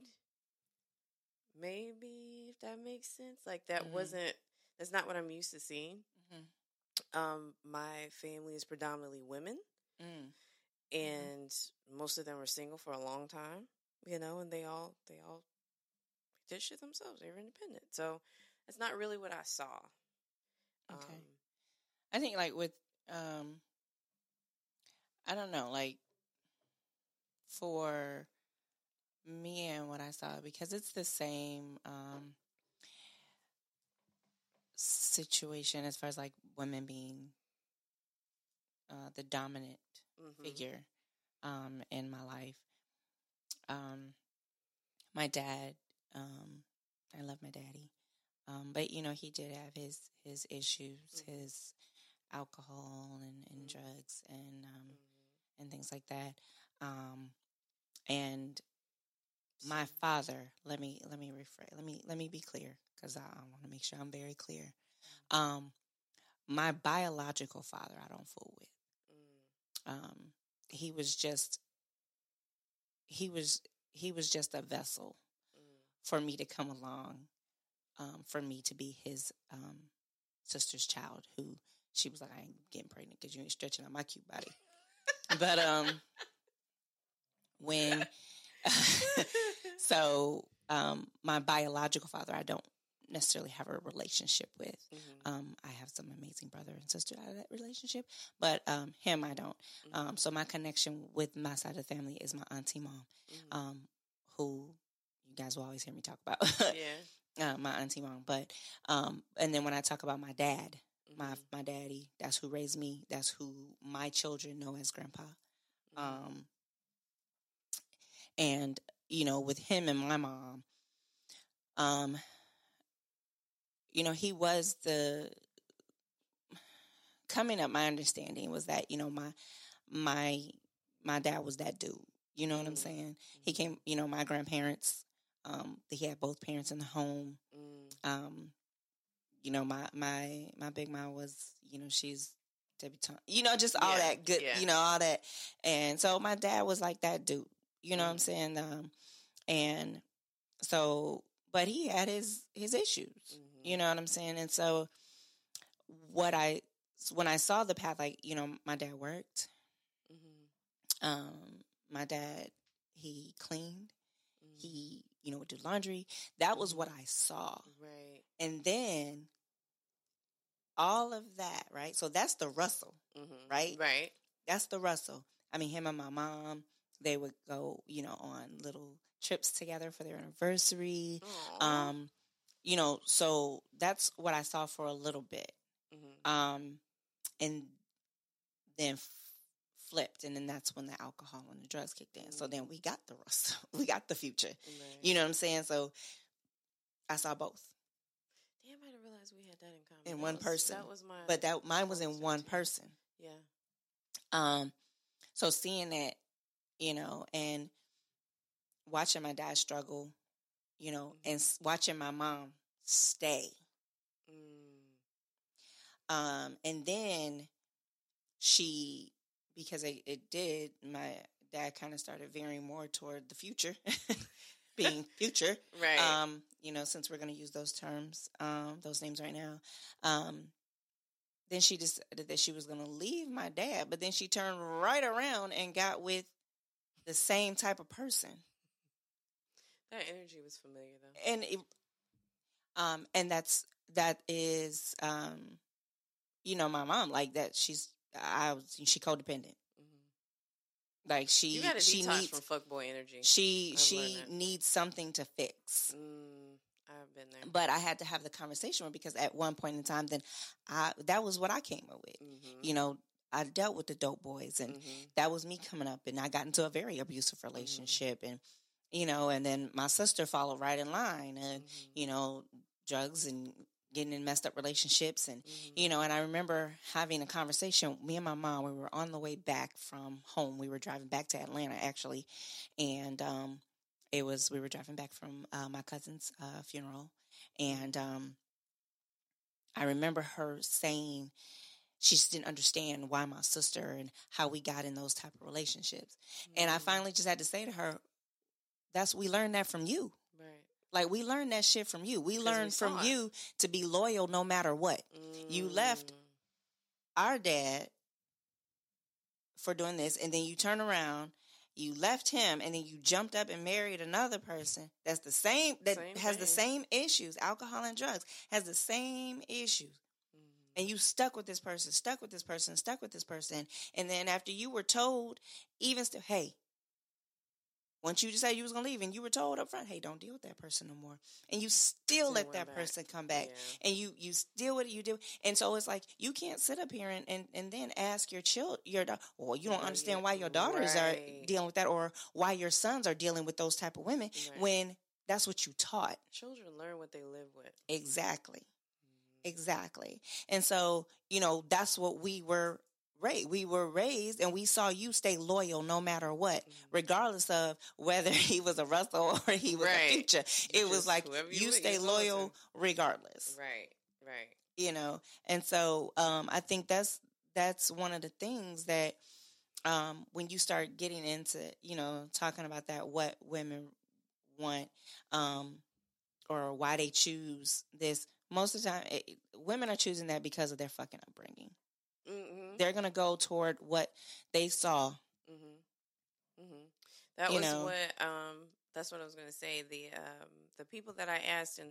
maybe, if that makes sense. Like, that mm-hmm. wasn't, that's not what I'm used to seeing. Mm-hmm. Um, my family is predominantly women, mm. and mm-hmm. most of them were single for a long time, you know, and they all, they all did shit themselves. They were independent. So that's not really what I saw. Okay. Um, I think like with, um, I don't know, like for me and what I saw, because it's the same, um, situation as far as like women being uh, the dominant mm-hmm. figure um, in my life. Um, my dad, um, I love my daddy, um, but you know he did have his his issues, mm-hmm. his alcohol and, and mm-hmm. drugs and um, mm-hmm. and things like that. Um, and my father, let me let me rephrase, let me let me be clear because I, I want to make sure I'm very clear. Um, my biological father, I don't fool with. Mm. Um, he was just, he was, he was just a vessel mm. for me to come along, um, for me to be his, um, sister's child who she was like, I ain't getting pregnant because you ain't stretching out my cute body. But, um, when, so, um, my biological father, I don't necessarily have a relationship with. Mm-hmm. Um, I have some amazing brother and sister out of that relationship, but um, him I don't. Mm-hmm. Um, so my connection with my side of the family is my auntie mom, Mm-hmm. um, who you guys will always hear me talk about. Yeah. uh, my auntie mom, but um, and then when I talk about my dad, Mm-hmm. my my daddy, that's who raised me. That's who my children know as grandpa. Mm-hmm. Um, and you know, with him and my mom, um, you know, he was the coming up. My understanding was that you know my my my dad was that dude. You know what I'm Mm-hmm. saying? He came. You know, my grandparents. Um, he had both parents in the home. Mm-hmm. Um, you know, my my my big mom was. You know, she's debutante. You know, just all Yeah, that good. yeah. You know, all that. And so my dad was like that dude. You know Mm-hmm. what I'm saying? Um, and so, but he had his his issues. Mm-hmm. You know what I'm saying? And so, what I when I saw the path, like you know, my dad worked. Mm-hmm. Um, my dad he cleaned. Mm-hmm. He you know would do laundry. That was Mm-hmm. what I saw. Right. And then all of that, right? So that's the Russell, Mm-hmm. right? Right. That's the Russell. I mean, him and my mom, they would go, you know, on little trips together for their anniversary. Aww. Um, you know, so that's what I saw for a little bit. Mm-hmm. Um, and then f- flipped, and then that's when the alcohol and the drugs kicked in. Mm-hmm. So then we got the Russell, we got the Future. Right. You know what I'm saying? So I saw both. Damn, I didn't realize we had that in common. In that one was, person. That was my. But that mine was in one person. Yeah. Um, so seeing that, you know, and watching my dad struggle, you know, mm-hmm. and s- watching my mom stay. Mm. Um, and then she, because it, it did, my dad kind of started veering more toward the Future, being Future. Right. Um, you know, since we're going to use those terms, um, those names right now. Um, then she decided that she was going to leave my dad, but then she turned right around and got with the same type of person. That energy was familiar, though. And it, um, and that's that is, um, you know, my mom like that. She's I was she codependent. Mm-hmm. Like she you got to she detox needs from fuckboy energy. She I've she needs something to fix. Mm, I've been there, but I had to have the conversation with because at one point in time, then I that was what I came up with. Mm-hmm. You know, I dealt with the dope boys, and mm-hmm. that was me coming up, and I got into a very abusive relationship, mm-hmm. and you know, and then my sister followed right in line, and mm-hmm. you know, drugs and getting in messed up relationships, and mm-hmm. you know, and I remember having a conversation. Me and my mom, we were on the way back from home. We were driving back to Atlanta, actually, and um, it was we were driving back from uh, my cousin's uh, funeral, and um, I remember her saying. She just didn't understand why my sister and how we got in those type of relationships. Mm-hmm. And I finally just had to say to her, that's, we learned that from you. Right. Like we learned that shit from you. We learned we from it. You to be loyal no matter what. Mm. You left our dad for doing this. And then you turn around, you left him and then you jumped up and married another person. That's the same, that same has thing. The same issues. Alcohol and drugs has the same issues. And you stuck with this person, stuck with this person, stuck with this person. And then after you were told, even still, hey, once you decided you was going to leave and you were told up front, hey, don't deal with that person no more. And you still, still let that back. person come back. Yeah. And you, you still what you do. And so it's like, you can't sit up here and, and, and then ask your child, your well, you don't right. understand why your daughters right. are dealing with that or why your sons are dealing with those type of women right. when that's what you taught. Children learn what they live with. Exactly. Exactly. And so, you know, that's what we were raised. We were raised and we saw you stay loyal no matter what, mm-hmm. regardless of whether he was a Russell or he was right. a Future. You it was like you, you stay loyal regardless. Right, right. You know, and so um, I think that's that's one of the things that um, when you start getting into, you know, talking about that, what women want um, or why they choose this. Most of the time, it, women are choosing that because of their fucking upbringing. Mm-hmm. They're going to go toward what they saw. Mm-hmm. Mm-hmm. That you was know. what, um, that's what I was going to say. The um, the people that I asked, and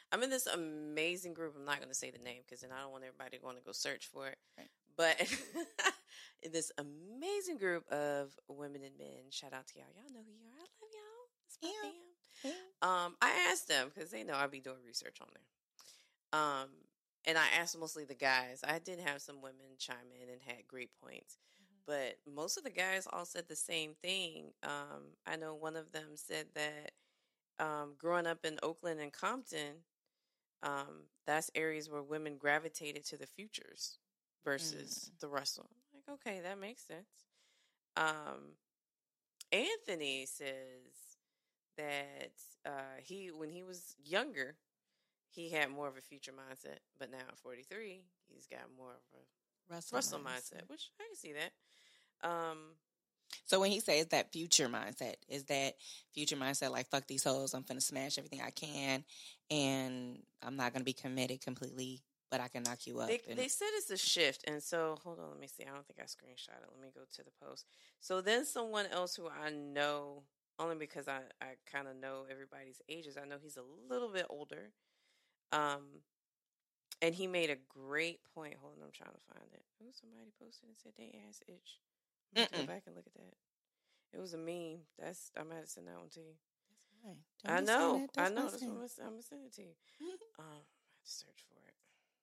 I'm in this amazing group. I'm not going to say the name because then I don't want everybody going to go search for it. Right. But in this amazing group of women and men, shout out to y'all. Y'all know who you are. I love y'all. It's my Yeah. fam. Yeah. Um, I asked them because they know I be doing research on there. Um, and I asked mostly the guys. I did have some women chime in and had great points. But most of the guys all said the same thing. Um, I know one of them said that um, growing up in Oakland and Compton, um, that's areas where women gravitated to the futures versus mm. the Russell. Like, okay, that makes sense. Um, Anthony says that uh, he, when he was younger, he had more of a future mindset. But now at forty-three, he's got more of a Russell, Russell mindset. mindset, which I can see that. Um, so when he says that future mindset, is that future mindset like, fuck these hoes, I'm finna smash everything I can, and I'm not gonna be committed completely, but I can knock you up? They, and- they said it's a shift, and so, hold on, let me see. I don't think I screenshot it. Let me go to the post. So then someone else who I know, only because I, I kind of know everybody's ages, I know he's a little bit older, um, and he made a great point. Hold on, I'm trying to find it. Oh, somebody posted and said they ass itch. Let me go back and look at that. It was a meme. That's I might have sent that one to you. That's right. I know. That. I know. That's what I'm, I'm gonna send it to you. um, I have to search for it.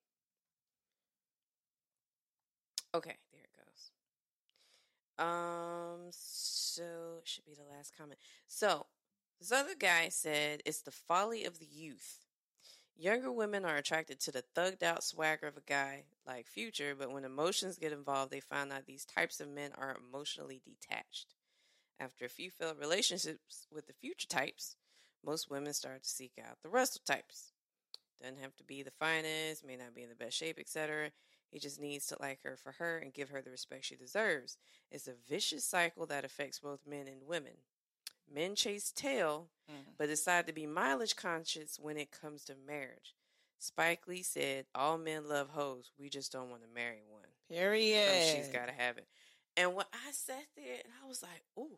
Okay, there it goes. Um, so it should be the last comment. So this other guy said it's the folly of the youth. Younger women are attracted to the thugged out swagger of a guy like Future, but when emotions get involved, they find out these types of men are emotionally detached. After a few failed relationships with the Future types, most women start to seek out the Russell types. Doesn't have to be the finest, may not be in the best shape, et cetera. He just needs to like her for her and give her the respect she deserves. It's a vicious cycle that affects both men and women. Men chase tail, mm. but decide to be mileage conscious when it comes to marriage. Spike Lee said, all men love hoes. We just don't want to marry one. Period. So she's got to have it. And when I sat there and I was like, ooh.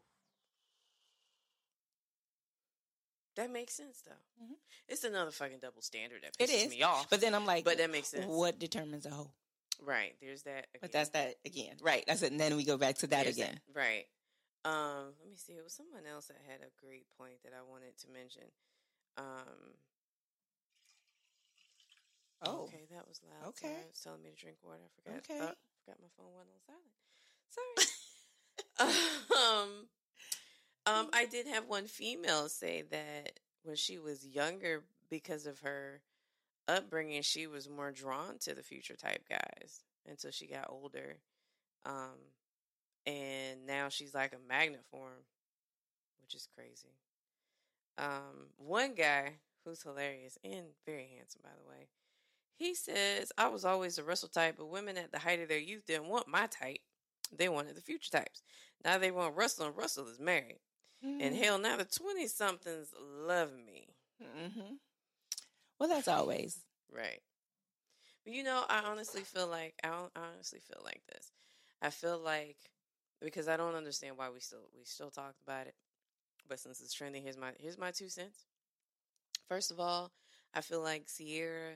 That makes sense, though. Mm-hmm. It's another fucking double standard that pisses it is. me off. But then I'm like, but that makes sense. What determines a hoe? Right. There's that again. But that's that again. Right. That's it. And then we go back to that there's again. That. Right. Um, let me see. It was someone else that had a great point that I wanted to mention. Um, oh, okay, that was loud. Okay, Sorry, it was telling me to drink water. I forgot. Okay, uh, forgot my phone went on silent. Sorry. um, um, I did have one female say that when she was younger, because of her upbringing, she was more drawn to the Future type guys until she got older. Um. And now she's like a magnet for him, which is crazy. Um, one guy who's hilarious and very handsome, by the way, he says, I was always a Russell type, but women at the height of their youth didn't want my type. They wanted the Future types. Now they want Russell, and Russell is married. Mm-hmm. And hell, now the twenty-somethings love me. Mm-hmm. Well, that's always. Right. But, you know, I honestly feel like, I honestly feel like this. I feel like, because I don't understand why we still we still talk about it, but since it's trending, here's my here's my two cents. First of all, I feel like Sierra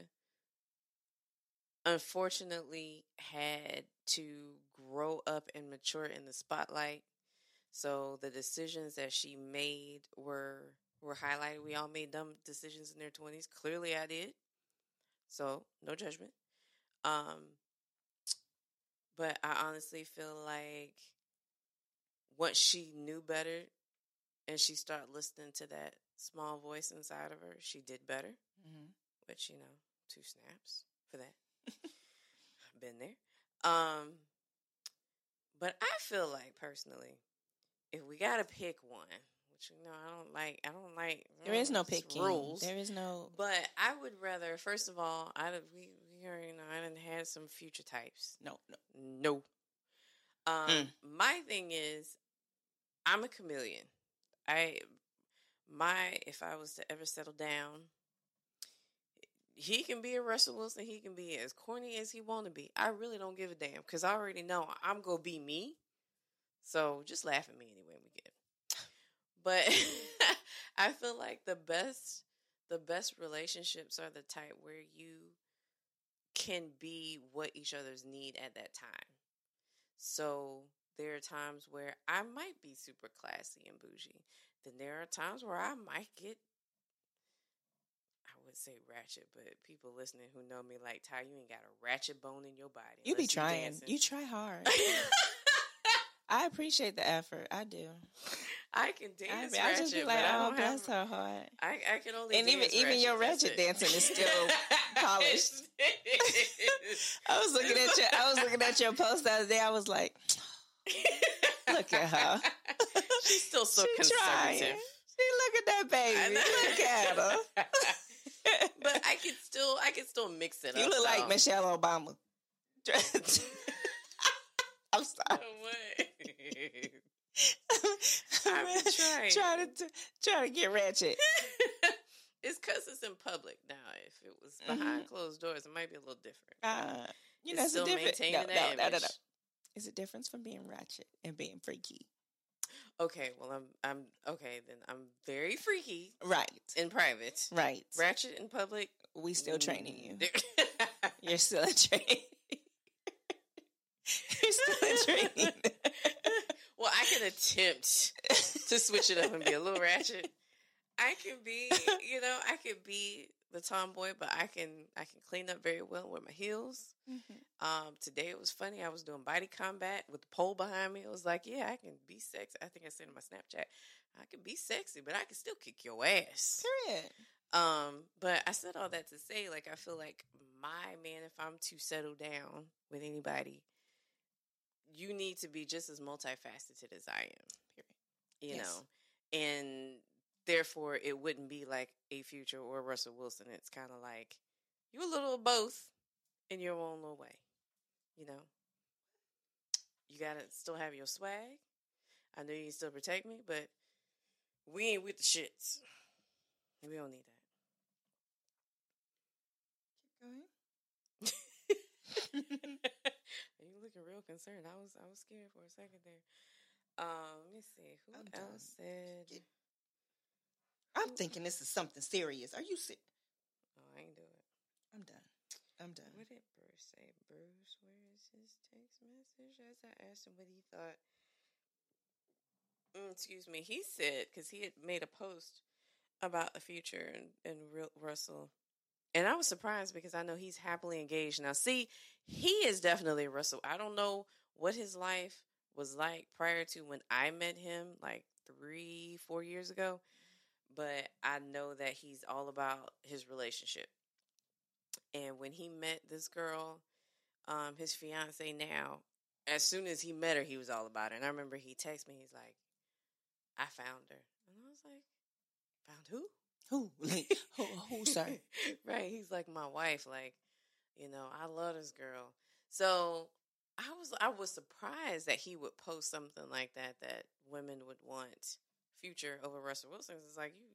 unfortunately had to grow up and mature in the spotlight, so the decisions that she made were were highlighted. We all made dumb decisions in their twenties. Clearly, I did. So no judgment. Um, but I honestly feel like once she knew better and she started listening to that small voice inside of her, she did better. Mm-hmm. Which, you know, two snaps for that. I've been there. Um, but I feel like, personally, if we got to pick one, which, you know, I don't like, I don't like. There is no picking. Rules. There is no. But I would rather, first of all, I we, we already, you know, I done had some Future types. No, no. No. Um, mm. My thing is, I'm a chameleon. I, my, if I was to ever settle down, he can be a Russell Wilson. He can be as corny as he want to be. I really don't give a damn because I already know I'm going to be me. So just laugh at me anyway we get. But I feel like the best, the best relationships are the type where you can be what each other's need at that time. So there are times where I might be super classy and bougie. Then there are times where I might get, I would say ratchet, but people listening who know me like, Ty, you ain't got a ratchet bone in your body. You be trying. You try hard. I appreciate the effort. I do. I can dance I, ratchet, I just be like, but oh, I don't bless have, her heart. I, I can only and dance even even your ratchet dancing is still polished. I was looking at your I was looking at your post the other day. I was like, look at her. She's still so she conservative. Trying. She look at that baby. Look at her. But I could still I could still mix it you up. You look though. like Michelle Obama. I'm sorry. What? I'm trying. Trying to try to get ratchet. It's because it's in public now. If it was behind mm-hmm. closed doors, it might be a little different. Uh, you it's know, it's still a different. maintaining No, that no, no, no, image. no. It's a difference from being ratchet and being freaky. Okay, well, I'm, I'm okay. Then I'm very freaky, right? In private, right? Ratchet in public. We still training you. You're still in training. You're still in training. Well, I can attempt to switch it up and be a little ratchet. I can be, you know, I can be the tomboy, but I can, I can clean up very well with my heels. Mm-hmm. Um, today it was funny. I was doing body combat with the pole behind me. I was like, yeah, I can be sexy. I think I said in my Snapchat, I can be sexy, but I can still kick your ass. Period. Um, but I said all that to say, like, I feel like my man, if I'm to settle down with anybody, you need to be just as multifaceted as I am. Period. You yes. know, and therefore it wouldn't be like a Future or Russell Wilson. It's kind of like you a little of both in your own little way. You know, you gotta still have your swag. I know you can still protect me, but we ain't with the shits. We don't need that. Keep going. You looking real concerned. I was I was scared for a second there. Um, let me see. Who I'm else done. said? I'm thinking this is something serious. Are you serious? Oh, I ain't do it. I'm done. I'm done. What did Bruce say? Bruce, where is his text message? As I asked him what he thought. Mm, excuse me. He said, because he had made a post about the Future and, and Russell. And I was surprised because I know he's happily engaged now. See, he is definitely Russell. I don't know what his life was like prior to when I met him, like three, four years ago. But I know that he's all about his relationship. And when he met this girl, um, his fiance now, as soon as he met her, he was all about it. And I remember he texted me, he's like, I found her. And I was like, found who? Who? Like, who, who, sir? Right. He's like my wife. Like, you know, I love this girl. So I was, I was surprised that he would post something like that, that women would want Future over Russell Wilson. It's like, you,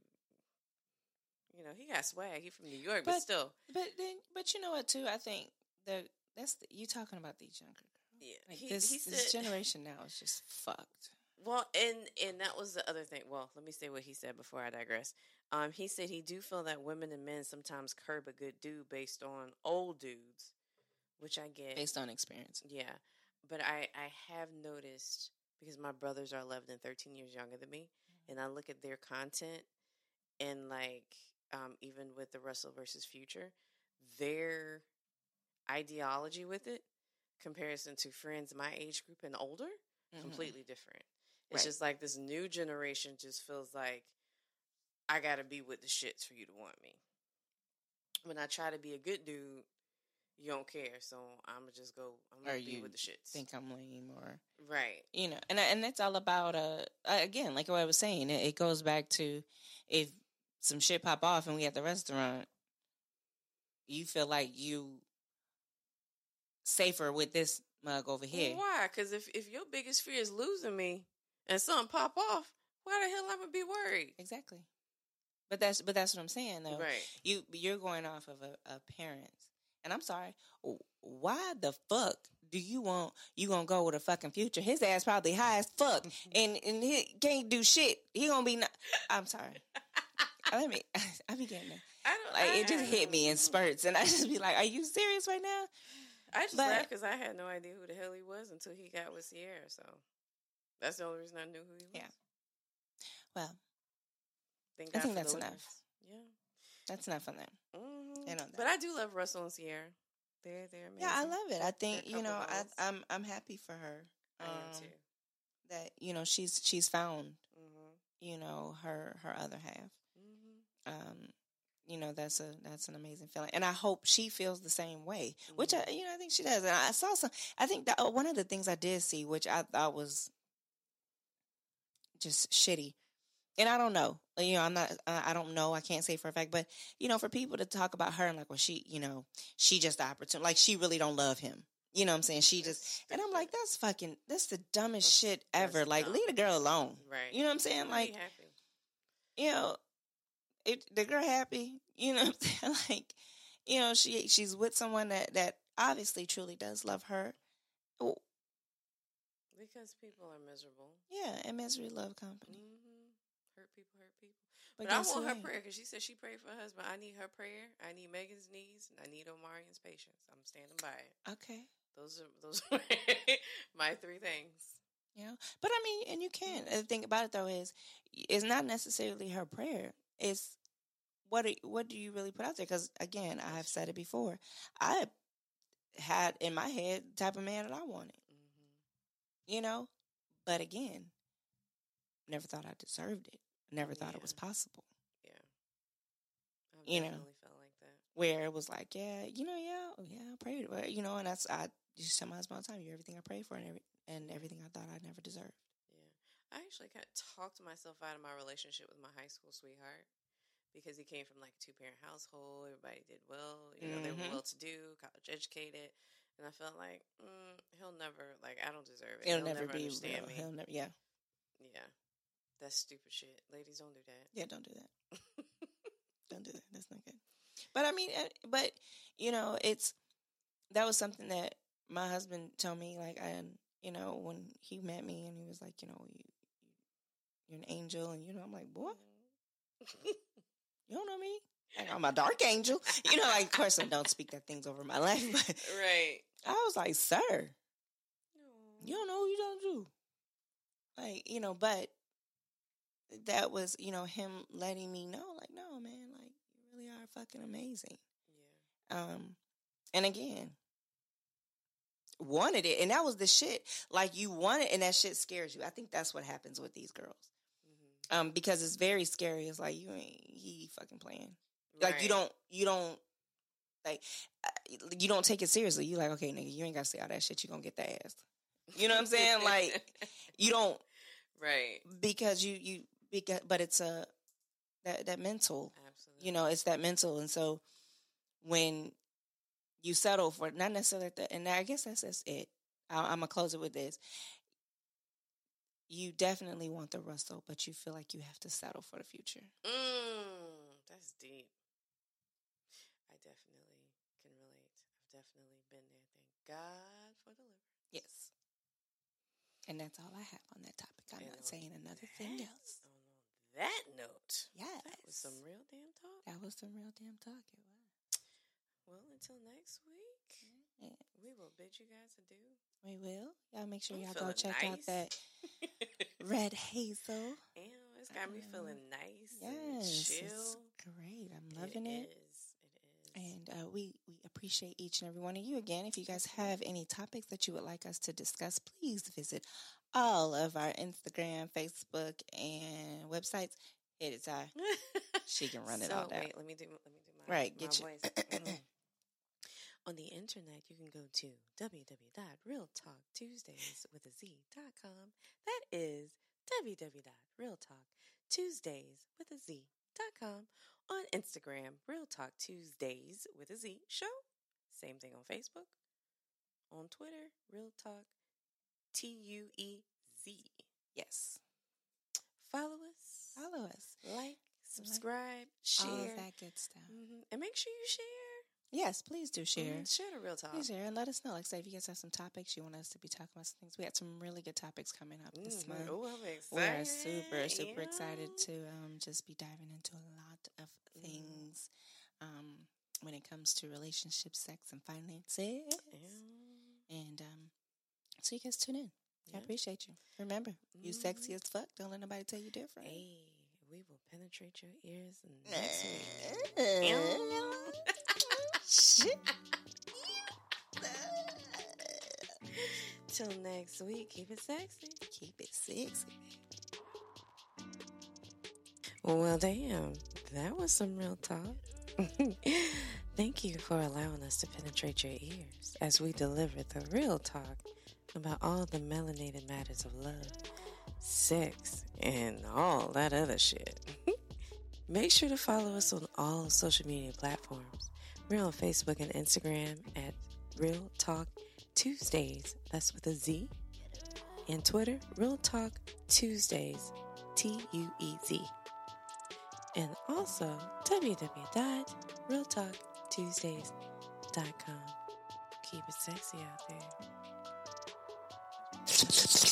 you know, he got swag. He from New York, but, but still. But then, but you know what, too? I think that that's the, you talking about these younger girls. Yeah. Like he, this, he said, this generation now is just fucked. Well, and and that was the other thing. Well, let me say what he said before I digress. Um, he said he do feel that women and men sometimes curb a good dude based on old dudes, which I get. Based on experience. Yeah. But I, I have noticed, because my brothers are eleven and thirteen years younger than me, mm-hmm. and I look at their content, and like, um, even with the Russell versus Future, their ideology with it, comparison to friends my age group and older, mm-hmm. completely different. It's right. just like this new generation just feels like I got to be with the shits for you to want me. When I try to be a good dude, you don't care. So I'm going to just go, I'm going to be with the shits. Think I'm lame or... Right. You know, and and it's all about, uh, again, like what I was saying, it, it goes back to if some shit pop off and we at the restaurant, you feel like you safer with this mug over here. Well, why? Because if, if your biggest fear is losing me, and something pop off, why the hell I'm gonna be worried? Exactly. But that's but that's what I'm saying though. Right. You you're going off of a, a parents, and I'm sorry. Why the fuck do you want you gonna go with a fucking Future? His ass probably high as fuck, and and he can't do shit. He gonna be. Not, I'm sorry. Let me. I be getting it. I don't Like I, it just I, hit me in spurts, and I just be like, "Are you serious right now?" I just but, laughed because I had no idea who the hell he was until he got with Sierra. So that's the only reason I knew who he was. Yeah. Well, Thank I God think for that's the enough. listeners. Yeah, that's enough on them. Mm-hmm. I know that. But I do love Russell and Sierra. They're they're amazing. Yeah, I love it. They're, I think you know I, I'm I'm happy for her. Um, I am too. That you know she's she's found mm-hmm. you know her her other half. Mm-hmm. Um, you know that's a that's an amazing feeling, and I hope she feels the same way. Mm-hmm. Which I you know I think she does. And I saw some. I think that uh, one of the things I did see, which I thought was just shitty. And I don't know, you know, I'm not, I don't know. I can't say for a fact, but you know, for people to talk about her and like, well, she, you know, she just the opportunity, like she really don't love him. You know what I'm saying? She that's just, stupid. And I'm like, that's fucking, that's the dumbest that's, shit ever. Like, dumb. Leave the girl alone. Right. You know what I'm saying? Like, happy. You know, it, the girl happy, you know what I'm saying? Like, you know, she, she's with someone that, that obviously truly does love her. Oh. Because people are miserable. Yeah. And misery love company. Mm-hmm. Hurt people, hurt people. But, but I want her prayer because she said she prayed for her husband. I need her prayer. I need Megan's knees. And I need Omarian's patience. I'm standing by it. Okay. Those are those are my three things. Yeah, but I mean, and you can. The thing about it though is, it's not necessarily her prayer. It's what are, what do you really put out there? Because again, I have said it before. I had in my head the type of man that I wanted. Mm-hmm. You know, but again, never thought I deserved it. Never thought yeah. it was possible. Yeah. I've you definitely know, felt like that. Where it was like, yeah, you know, yeah, yeah, I prayed, but you know, and that's I just tell my husband all the time, you're everything I prayed for, and every and everything I thought I never deserved. Yeah, I actually kind of talked myself out of my relationship with my high school sweetheart because he came from like a two parent household. Everybody did well, you know, mm-hmm. they were well to do, college educated. And I felt like mm, he'll never, like, I don't deserve it. He'll, he'll never, never be understand real. me. He'll never, yeah. Yeah. That's stupid shit. Ladies, don't do that. Yeah, don't do that. Don't do that. That's not good. But I mean, but, you know, it's, that was something that my husband told me, like, I, you know, when he met me and he was like, you know, you, you're an angel. And, you know, I'm like, boy, you don't know me. Like, I'm a dark angel. You know, like, of course, I don't speak that things over my life. But right. I was like, sir, no. You don't know who you don't do. Like, you know, but that was, you know, him letting me know, like, no, man, like, you really are fucking amazing. Yeah. Um, and again, wanted it. And that was the shit. Like, you want it, and that shit scares you. I think that's what happens with these girls. Mm-hmm. Um, because it's very scary. It's like, you ain't, he fucking playing. Right. Like, you don't, you don't, like, you don't take it seriously. You like, okay, nigga, you ain't got to say all that shit. You gonna get that ass. You know what I'm saying? Like, you don't. Right. Because you, you, because, but it's a, that, that mental. Absolutely. You know, it's that mental. And so when you settle for, not necessarily that, and I guess that's, that's it. I, I'm going to close it with this. You definitely want the Russell, but you feel like you have to settle for the future. Mm, that's deep. I definitely can relate. I've definitely been there. Thank God for deliverance. Yes. And that's all I have on that topic. I'm and not saying another that, thing else. On that note. Yes. That was some real damn talk. That was some real damn talk. It was. Well, until next week, yeah. we will bid you guys adieu. We will. Y'all make sure I'm y'all go check nice. out that Red Hazel. Ew, it's got um, me feeling nice yes, and chill. It's great. I'm loving it. It is. And uh, we, we appreciate each and every one of you. Again, if you guys have any topics that you would like us to discuss, please visit all of our Instagram, Facebook, and websites. It is I. She can run it so, all down. Wait, let me do, let me do my, right, my get voice. Mm-hmm. On the internet, you can go to w w w dot real talk tuesdays with a z dot com. That is w w w dot real talk tuesdays with a z dot com. On Instagram, Real Talk Tuesdays with a Z show. Same thing on Facebook. On Twitter, Real Talk T U E Z. Yes. Follow us. Follow us. Like, subscribe, like, share. All of that good stuff. Mm-hmm. And make sure you share. Yes, please do share. Mm, share the real talk. Please share and let us know. Like, say, if you guys have some topics you want us to be talking about, some things. We had some really good topics coming up this Mm, month. oh, I'm excited. We are super, super yeah. excited to um, just be diving into a lot of things um, when it comes to relationships, sex, and finances. Yeah. And um, so you guys tune in. Yeah. I appreciate you. Remember, you Mm. sexy as fuck. Don't let nobody tell you different. Hey, we will penetrate your ears next week. Shit. Till next week, keep it sexy. Keep it sexy. Well, damn, that was some real talk. Thank you for allowing us to penetrate your ears as we deliver the real talk about all the melanated matters of love, sex, and all that other shit. Make sure to follow us on all social media platforms. We're on Facebook and Instagram at Real Talk Tuesdays. That's with a Z. And Twitter, Real Talk Tuesdays. T U E Z. And also, w w w dot real talk tuesdays dot com. Keep it sexy out there.